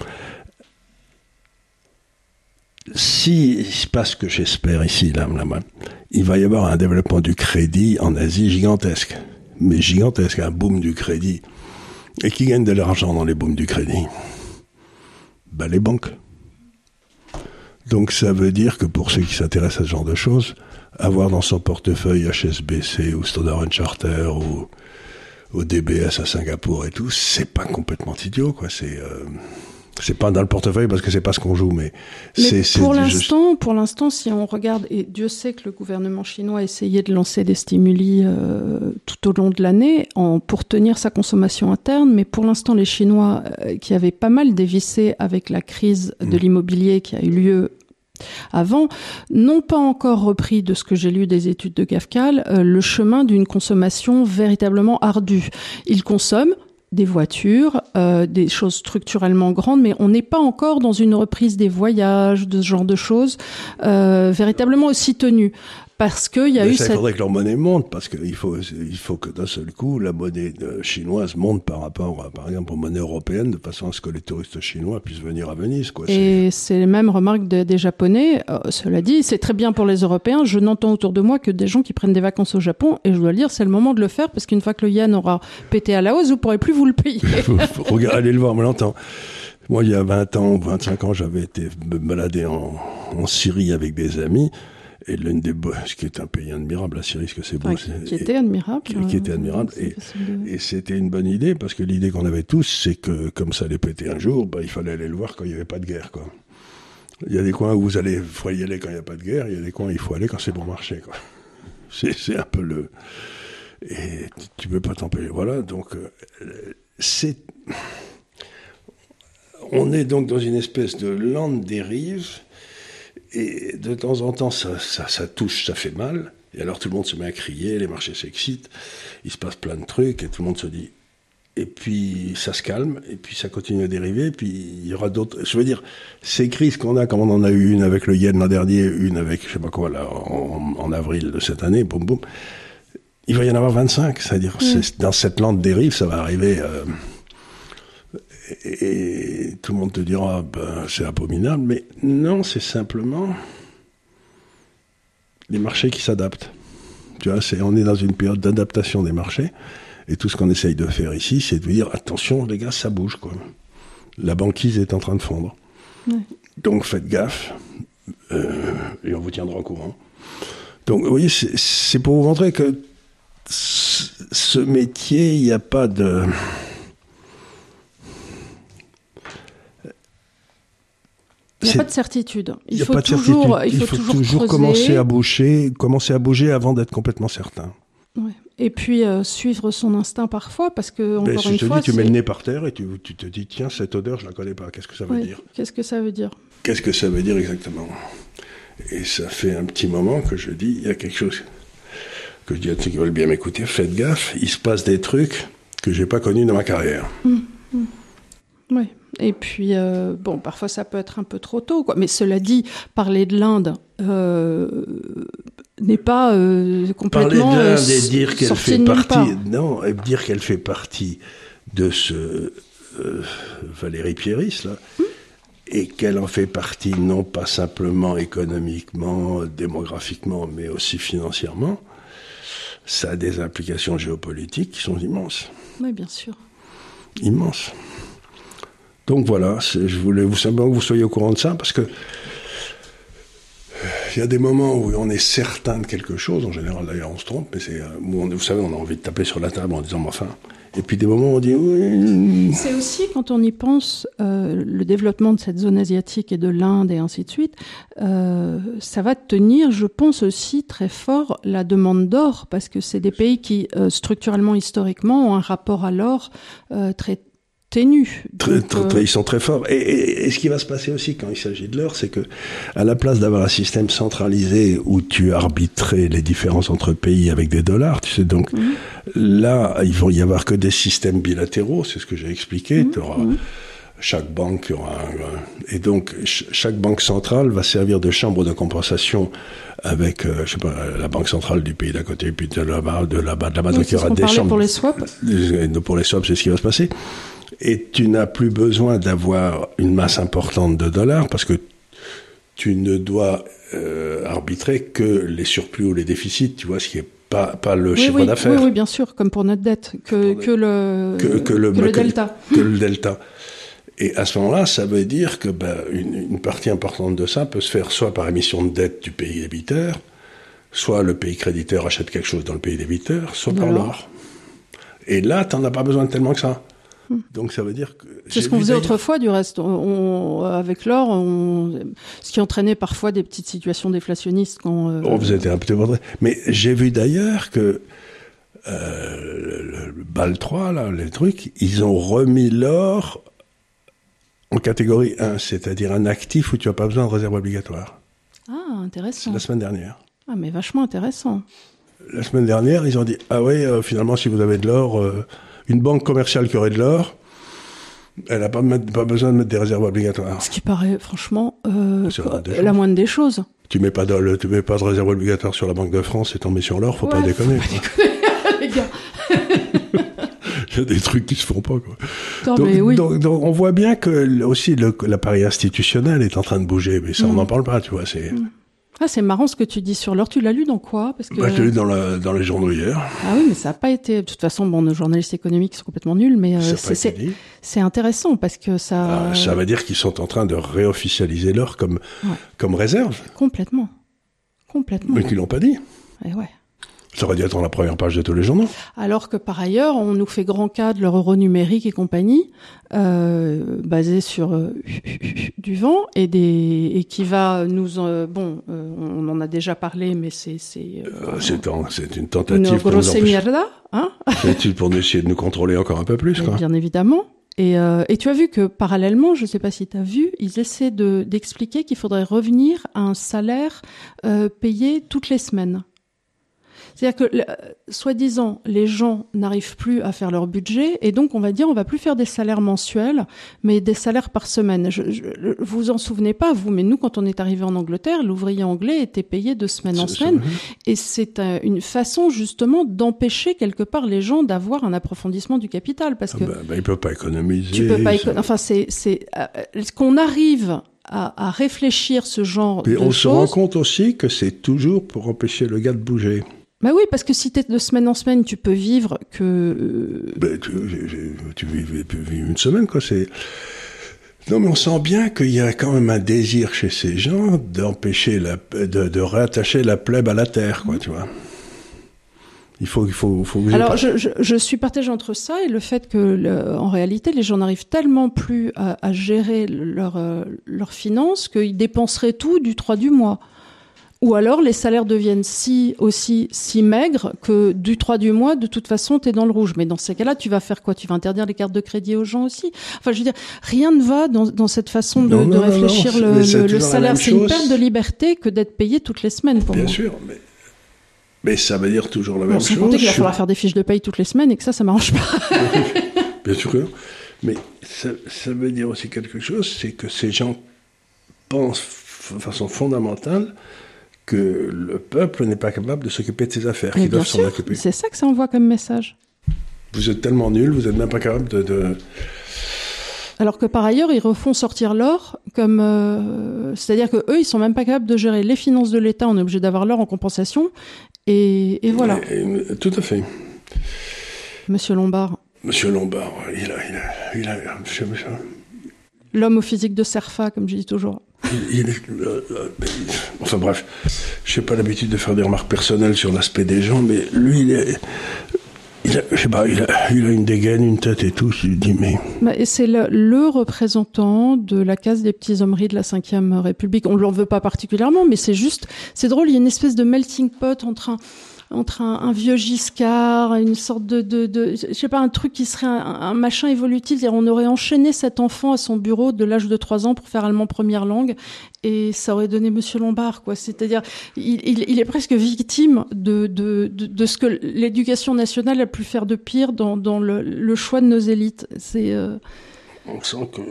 Si il se passe ce que j'espère ici, là, là, là, il va y avoir un développement du crédit en Asie gigantesque. Mais gigantesque, un boom du crédit. Et qui gagne de l'argent dans les booms du crédit ? Ben, les banques. Donc ça veut dire que pour ceux qui s'intéressent à ce genre de choses, avoir dans son portefeuille H S B C ou Standard and Chartered ou, ou D B S à Singapour et tout, c'est pas complètement idiot, quoi. C'est euh, c'est pas dans le portefeuille parce que c'est pas ce qu'on joue, mais, mais c'est, c'est pour du, l'instant, je... pour l'instant, si on regarde, et Dieu sait que le gouvernement chinois a essayé de lancer des stimuli euh, tout au long de l'année en, pour tenir sa consommation interne, mais pour l'instant, les Chinois euh, qui avaient pas mal dévissé avec la crise de mmh. l'immobilier qui a eu lieu avant, n'ont pas encore repris, de ce que j'ai lu des études de Gafcal, euh, le chemin d'une consommation véritablement ardue. Ils consomment des voitures, euh, des choses structurellement grandes, mais on n'est pas encore dans une reprise des voyages, de ce genre de choses, euh, véritablement aussi tenues. Parce qu'il y a mais eu ça, cette... Il faudrait que leur monnaie monte, parce qu'il faut, il faut que d'un seul coup, la monnaie chinoise monte par rapport, à, par exemple, aux monnaies européennes, de façon à ce que les touristes chinois puissent venir à Venise, quoi. Et c'est, c'est les mêmes remarques de, des Japonais. Euh, cela dit, c'est très bien pour les Européens. Je n'entends autour de moi que des gens qui prennent des vacances au Japon, et je dois le dire, c'est le moment de le faire, parce qu'une fois que le yen aura pété à la hausse, vous ne pourrez plus vous le payer. Regardez, allez le voir, moi l'entends. Moi, il y a vingt ans, vingt-cinq ans, j'avais été me balader en, en Syrie avec des amis. Et l'une des bo- ce qui est un pays admirable, la Syrie, ce que c'est beau. Enfin, c'est, qui était admirable. Qui, qui était admirable. Et, de... et c'était une bonne idée, parce que l'idée qu'on avait tous, c'est que, comme ça allait péter un jour, bah, il fallait aller le voir quand il n'y avait pas de guerre, quoi. Il y a des coins où vous allez, faut y aller quand il n'y a pas de guerre, il y a des coins où il faut aller quand c'est bon marché, quoi. C'est, c'est un peu le, et tu peux pas t'empêcher. Voilà, donc, euh, c'est, on est donc dans une espèce de lente dérive. Et de temps en temps, ça, ça, ça touche, ça fait mal. Et alors tout le monde se met à crier, les marchés s'excitent, il se passe plein de trucs, et tout le monde se dit... Et puis ça se calme, et puis ça continue à dériver, et puis il y aura d'autres... Je veux dire, ces crises qu'on a, comme on en a eu une avec le yen l'an dernier, une avec, je sais pas quoi, là, en, en avril de cette année, boum boum, il va y en avoir vingt-cinq. C'est-à-dire, mmh. c'est, dans cette lente dérive, ça va arriver... Euh, Et tout le monde te dira, ben, c'est abominable, mais non, c'est simplement les marchés qui s'adaptent. Tu vois, c'est, on est dans une période d'adaptation des marchés, et tout ce qu'on essaye de faire ici, c'est de dire, attention les gars, ça bouge, quoi. La banquise est en train de fondre. Ouais. Donc faites gaffe, euh, et on vous tiendra au courant. Donc vous voyez, c'est, c'est pour vous montrer que c- ce métier, il n'y a pas de... Il n'y a pas de certitude. Il, il faut pas de toujours, certitude. il faut, il faut toujours, toujours commencer à bouger, commencer à bouger avant d'être complètement certain. Ouais. Et puis euh, suivre son instinct parfois, parce que encore ben, une je te fois, dis, tu c'est... mets le nez par terre et tu, tu te dis, tiens, cette odeur, je la connais pas. Qu'est-ce que ça veut ouais. dire ? Qu'est-ce que ça veut dire ? Qu'est-ce que ça veut dire exactement ? Et ça fait un petit moment que je dis, il y a quelque chose que je dis à ceux qui veulent bien m'écouter, faites gaffe, il se passe des trucs que j'ai pas connus dans ma carrière. Mmh, mmh. Oui. Et puis, euh, bon, parfois ça peut être un peu trop tôt, quoi. Mais cela dit, parler de l'Inde euh, n'est pas euh, complètement parler de l'Inde euh, et dire qu'elle fait de partie, non, et dire qu'elle fait partie de ce euh, Valérie Pieris là, mmh. et qu'elle en fait partie non pas simplement économiquement, démographiquement, mais aussi financièrement, ça a des implications géopolitiques qui sont immenses. Oui, bien sûr. Immense. Donc voilà, c'est, je voulais vous simplement que vous soyez au courant de ça, parce que il y a des moments où on est certain de quelque chose, en général d'ailleurs on se trompe, mais c'est où on, vous savez, on a envie de taper sur la table en disant mais enfin. Et puis des moments où on dit oui. C'est aussi quand on y pense, euh, le développement de cette zone asiatique et de l'Inde et ainsi de suite, euh, ça va tenir, je pense aussi très fort la demande d'or, parce que c'est des pays qui euh, structurellement, historiquement, ont un rapport à l'or euh, très ténu. Très, très, très, ils sont très forts. Et, et, et ce qui va se passer aussi quand il s'agit de l'or, c'est que à la place d'avoir un système centralisé où tu arbitrais les différences entre pays avec des dollars, tu sais, donc mmh. là, il va y avoir que des systèmes bilatéraux, c'est ce que j'ai expliqué. Mmh. Tu auras mmh. chaque banque aura un, et donc ch- chaque banque centrale va servir de chambre de compensation avec, euh, je sais pas, la banque centrale du pays d'à côté, puis de là-bas, de là-bas, de là-bas. Oui, donc il y aura des chambres pour les swaps. Pour les swaps, c'est ce qui va se passer. Et tu n'as plus besoin d'avoir une masse importante de dollars parce que tu ne dois euh, arbitrer que les surplus ou les déficits, tu vois, ce qui est pas pas le oui, chiffre oui, d'affaires. Oui, oui, bien sûr, comme pour notre dette, que que le que, que le, que le que, delta. Que le delta. Et à ce moment-là, ça veut dire que ben, une, une partie importante de ça peut se faire soit par émission de dette du pays débiteur, soit le pays créditeur achète quelque chose dans le pays débiteur, soit par l'or. Et là, tu n'en as pas besoin tellement que ça. Donc ça veut dire que... C'est ce qu'on faisait autrefois, du reste. On, on, avec l'or, on, ce qui entraînait parfois des petites situations déflationnistes. Quand, euh... oh, vous êtes un peu vrai. Mais j'ai vu d'ailleurs que euh, le, le B A L trois, là, les trucs, ils ont remis l'or en catégorie un, c'est-à-dire un actif où tu n'as pas besoin de réserve obligatoire. Ah, intéressant. C'est la semaine dernière. Ah, mais vachement intéressant. La semaine dernière, ils ont dit, ah oui, euh, finalement, si vous avez de l'or... Euh, une banque commerciale qui aurait de l'or, elle n'a pas, pas besoin de mettre des réserves obligatoires. Ce qui paraît, franchement, euh, la moindre des choses. Tu mets pas de, tu mets pas de réserve obligatoire sur la Banque de France et t'en mets sur l'or, faut ouais, pas déconner. Faut pas déconner, les gars. Il y a des trucs qui se font pas, quoi. Non, donc, mais oui. donc, donc, on voit bien que aussi le, l'appareil institutionnel est en train de bouger, mais ça, mmh. on n'en parle pas, tu vois. C'est... Mmh. Ah, c'est marrant ce que tu dis sur l'or. Tu l'as lu dans quoi? Parce que... bah, je l'ai lu dans, la, dans les journaux hier. Ah oui, mais ça n'a pas été... De toute façon, bon, nos journalistes économiques sont complètement nuls, mais euh, c'est, c'est, c'est intéressant parce que ça... Ah, ça veut dire qu'ils sont en train de réofficialiser l'or comme, ouais. comme réserve. Complètement. Complètement. Mais qu'ils l'ont pas dit. Et ouais. Ça aurait dû être dans la première page de tous les journaux. Alors que par ailleurs, on nous fait grand cas de leur euro numérique et compagnie, euh, basé sur euh, du vent et des et qui va nous euh, bon, euh, on en a déjà parlé, mais c'est c'est euh, c'est, en, c'est une tentative une pour nous empêcher, mierda, hein c'est pour essayer de nous contrôler encore un peu plus, quoi. Bien évidemment. Et, euh, et tu as vu que parallèlement, je ne sais pas si tu as vu, ils essaient de d'expliquer qu'il faudrait revenir à un salaire euh, payé toutes les semaines. C'est-à-dire que, soi-disant, les gens n'arrivent plus à faire leur budget et donc on va dire on va plus faire des salaires mensuels, mais des salaires par semaine. Je, je, vous vous en souvenez pas, vous, mais nous, quand on est arrivé en Angleterre, l'ouvrier anglais était payé de semaine en c'est, semaine c'est et c'est euh, une façon justement d'empêcher quelque part les gens d'avoir un approfondissement du capital parce que... Ah ben, ben, ils peuvent pas économiser. Tu peux pas éco- Enfin, c'est... c'est euh, est-ce qu'on arrive... À, à réfléchir ce genre et de on choses. Se rend compte aussi que c'est toujours pour empêcher le gars de bouger. Bah oui, parce que si t'es de semaine en semaine, tu peux vivre que... Ben, tu, tu vis une semaine, quoi. C'est... Non, mais on sent bien qu'il y a quand même un désir chez ces gens d'empêcher, la, de, de réattacher la plèbe à la terre, quoi, tu vois. Il faut, il faut, il faut. Alors, je, je, je suis partagée entre ça et le fait que, le, en réalité, les gens n'arrivent tellement plus à, à gérer leur, euh, leurs finances qu'ils dépenseraient tout du trois du mois. Ou alors, les salaires deviennent si, aussi, si maigres que du trois du mois, de toute façon, t'es dans le rouge. Mais dans ces cas-là, tu vas faire quoi? Tu vas interdire les cartes de crédit aux gens aussi? Enfin, je veux dire, rien ne va dans, dans cette façon de, non, non, de réfléchir non, non. le, le, le salaire. C'est une perte de liberté que d'être payé toutes les semaines, pour Bien moi. Bien sûr, mais... Mais ça veut dire toujours la bon, même sans chose. Sans compter qu'il va falloir faire des fiches de paye toutes les semaines et que ça, ça m'arrange pas. Bien sûr que non. Mais ça, ça veut dire aussi quelque chose, c'est que ces gens pensent de façon fondamentale que le peuple n'est pas capable de s'occuper de ses affaires, qu'ils doivent s'en occuper. C'est ça que ça envoie comme message. Vous êtes tellement nuls, vous n'êtes même pas capable de... de... Alors que par ailleurs, ils refont sortir l'or comme... Euh, c'est-à-dire qu'eux, ils sont même pas capables de gérer les finances de l'État, on est obligé d'avoir l'or en compensation, et, et voilà. Et, et, tout à fait. Monsieur Lombard, Monsieur Lombard, il a... Il a, il a je, je, L'homme au physique de Cerfa, comme je dis toujours. Il, il est, euh, euh, enfin bref, je n'ai pas l'habitude de faire des remarques personnelles sur l'aspect des gens, mais lui, il est... Il a, je sais pas, il a, il a une dégaine, une tête et tout, je lui dis, mais... Bah, et c'est le, le représentant de la case des petits hommeries de la cinquième République. On ne l'en veut pas particulièrement, mais c'est juste... C'est drôle, il y a une espèce de melting pot entre un, entre un, un vieux Giscard, une sorte de... de, de je sais pas, un truc qui serait un, un machin évolutif. On aurait enchaîné cet enfant à son bureau de l'âge de trois ans pour faire allemand première langue, et ça aurait donné Monsieur Lombard, quoi. C'est-à-dire, il, il, il est presque victime de, de, de, de ce que l'éducation nationale a pu faire de pire dans, dans le, le choix de nos élites. C'est, euh... On sent que...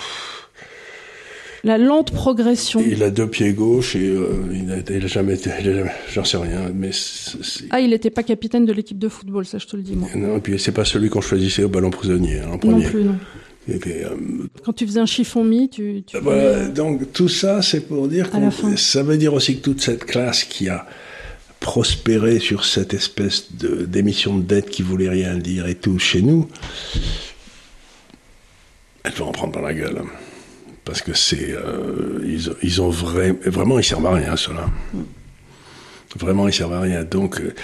La lente progression. Il a deux pieds gauche et euh, il n'a jamais été... Il a jamais, j'en sais rien, mais... C'est, c'est... Ah, il n'était pas capitaine de l'équipe de football, ça je te le dis, moi. Non, et puis c'est pas celui qu'on choisissait au ballon prisonnier, hein, en premier. Non plus, non. Et puis, euh, quand tu faisais un chiffon mi, tu... tu voilà, pouvais... donc tout ça, c'est pour dire que ça veut dire aussi que toute cette classe qui a prospéré sur cette espèce de, d'émission de dette qui voulait rien dire et tout chez nous, elle va en prendre dans la gueule. Parce que c'est... Euh, ils, ils ont vrai, vraiment, ils servent à rien, ceux-là. Mm. Vraiment, ils servent à rien. Donc... Euh,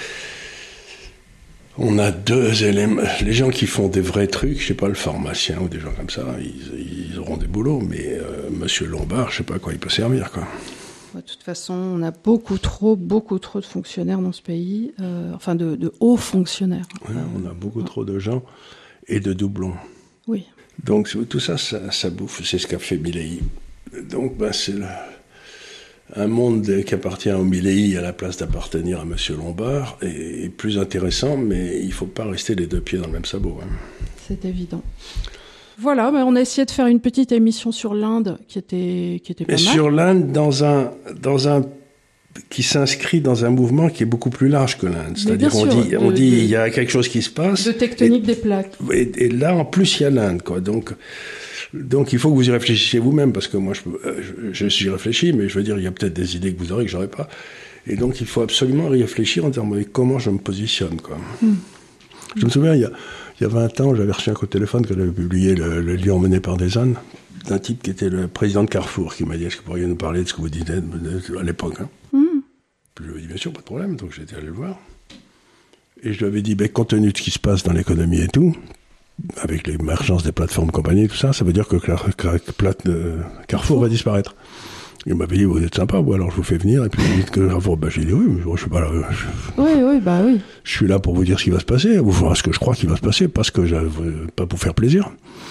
on a deux éléments. Les gens qui font des vrais trucs, je sais pas, le pharmacien ou des gens comme ça, ils, ils auront des boulots, mais euh, Monsieur Lombard, je sais pas à quoi il peut servir, quoi. De toute façon, on a beaucoup trop, beaucoup trop de fonctionnaires dans ce pays, euh, enfin de, de hauts fonctionnaires. Ouais, on a beaucoup ouais. trop de gens et de doublons. Oui. Donc tout ça, ça, ça bouffe, c'est ce qu'a fait Milley. Donc ben, c'est le... un monde qui appartient au Milley à la place d'appartenir à Monsieur Lombard est plus intéressant, mais il ne faut pas rester les deux pieds dans le même sabot. Hein. C'est évident. Voilà, mais on a essayé de faire une petite émission sur l'Inde qui était, qui était pas mais mal. Sur l'Inde, dans un, dans un, qui s'inscrit dans un mouvement qui est beaucoup plus large que l'Inde. C'est-à-dire qu'on dit, de, on dit il y a quelque chose qui se passe. De tectonique et, des plaques. Et, et là, en plus, il y a l'Inde, quoi. Donc... Donc il faut que vous y réfléchissiez vous-même, parce que moi je, je, je suis réfléchi, mais je veux dire, il y a peut-être des idées que vous aurez que j'aurais pas. Et donc il faut absolument réfléchir en disant mais comment je me positionne, quoi. Mm. Je me souviens, il y a, il y a vingt ans, j'avais reçu un coup de téléphone que j'avais publié le, le Lion mené par des ânes, d'un type qui était le président de Carrefour, qui m'a dit est-ce que vous pourriez nous parler de ce que vous disiez à l'époque, hein. Mm. Puis je lui ai dit bien sûr, pas de problème, donc j'étais allé le voir. Et je lui avais dit, ben, compte tenu de ce qui se passe dans l'économie et tout, avec l'émergence des plateformes compagnies, tout ça, ça veut dire que Carrefour va disparaître. Il m'avait dit, vous êtes sympa, ou alors je vous fais venir, et puis vous dites que Carrefour, bah, j'ai dit, oui, mais je suis pas là. Je, oui, oui, bah oui. Je suis là pour vous dire ce qui va se passer, vous voir ce que je crois qu'il va se passer, parce que je, pas pour faire plaisir.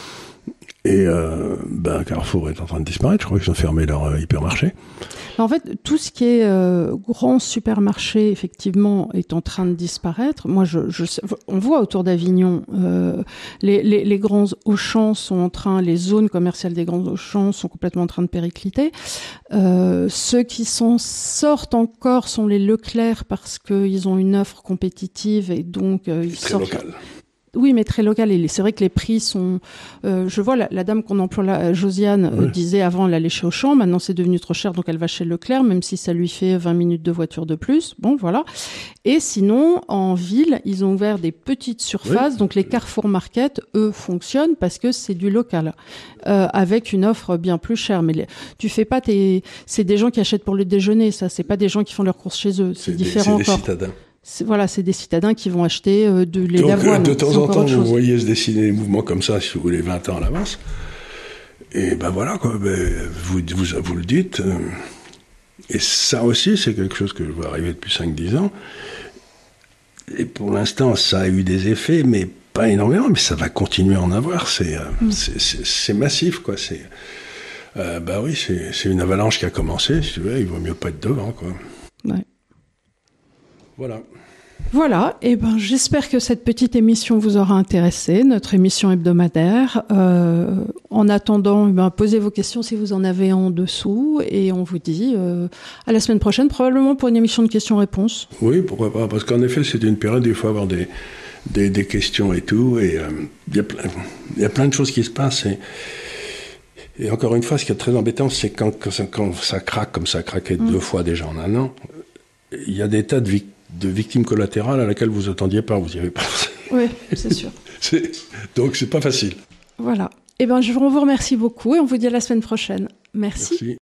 Et euh, ben Carrefour est en train de disparaître, je crois qu'ils ont fermé leur euh, hypermarché. En fait, tout ce qui est euh, grand supermarché, effectivement, est en train de disparaître. Moi, je, je, on voit autour d'Avignon, euh, les, les, les grands Auchan sont en train, les zones commerciales des grands Auchan sont complètement en train de péricliter. Euh, ceux qui s'en sortent encore sont les Leclerc parce qu'ils ont une offre compétitive et donc euh, ils très sortent. Local. Oui, mais très local. Et c'est vrai que les prix sont... Euh, je vois la, la dame qu'on emploie là, Josiane, oui. euh, disait avant elle allait chez Auchan, maintenant c'est devenu trop cher, donc elle va chez Leclerc, même si ça lui fait vingt minutes de voiture de plus. Bon, voilà. Et sinon, en ville, ils ont ouvert des petites surfaces, oui. donc les Carrefour Market, eux, fonctionnent parce que c'est du local, euh, avec une offre bien plus chère. Mais les, tu fais pas tes... C'est des gens qui achètent pour le déjeuner, ça. C'est pas des gens qui font leurs courses chez eux. C'est, c'est différent des, c'est encore. Des citadins. C'est, voilà, c'est des citadins qui vont acheter euh, de lait Donc, d'avoine. De temps en temps, vous voyez se dessiner des mouvements comme ça, si vous voulez, vingt ans à l'avance. Et ben voilà, quoi, ben, vous, vous, vous le dites. Euh, et ça aussi, c'est quelque chose que je vois arriver depuis cinq dix ans. Et pour l'instant, ça a eu des effets, mais pas énormément, mais ça va continuer à en avoir. C'est, euh, mm. c'est, c'est, c'est massif, quoi. C'est, euh, ben oui, c'est, c'est une avalanche qui a commencé, si tu veux, il vaut mieux pas être devant, quoi. Ouais. Voilà. Voilà, et ben j'espère que cette petite émission vous aura intéressé, notre émission hebdomadaire. Euh, en attendant, ben, posez vos questions si vous en avez en dessous, et on vous dit euh, à la semaine prochaine, probablement pour une émission de questions-réponses. Oui, pourquoi pas, parce qu'en effet, c'est une période où il faut avoir des, des, des questions et tout, et il euh, y, y a plein de choses qui se passent, et, et encore une fois, ce qui est très embêtant, c'est quand, quand, ça, quand ça craque, comme ça a craqué mmh. deux fois déjà en un an, il y a des tas de victimes de victimes collatérales à laquelle vous attendiez pas, vous n'y avez pas pensé. Oui, c'est sûr. c'est... Donc, c'est pas facile. Voilà. Eh bien, je vous remercie beaucoup et on vous dit à la semaine prochaine. Merci. Merci.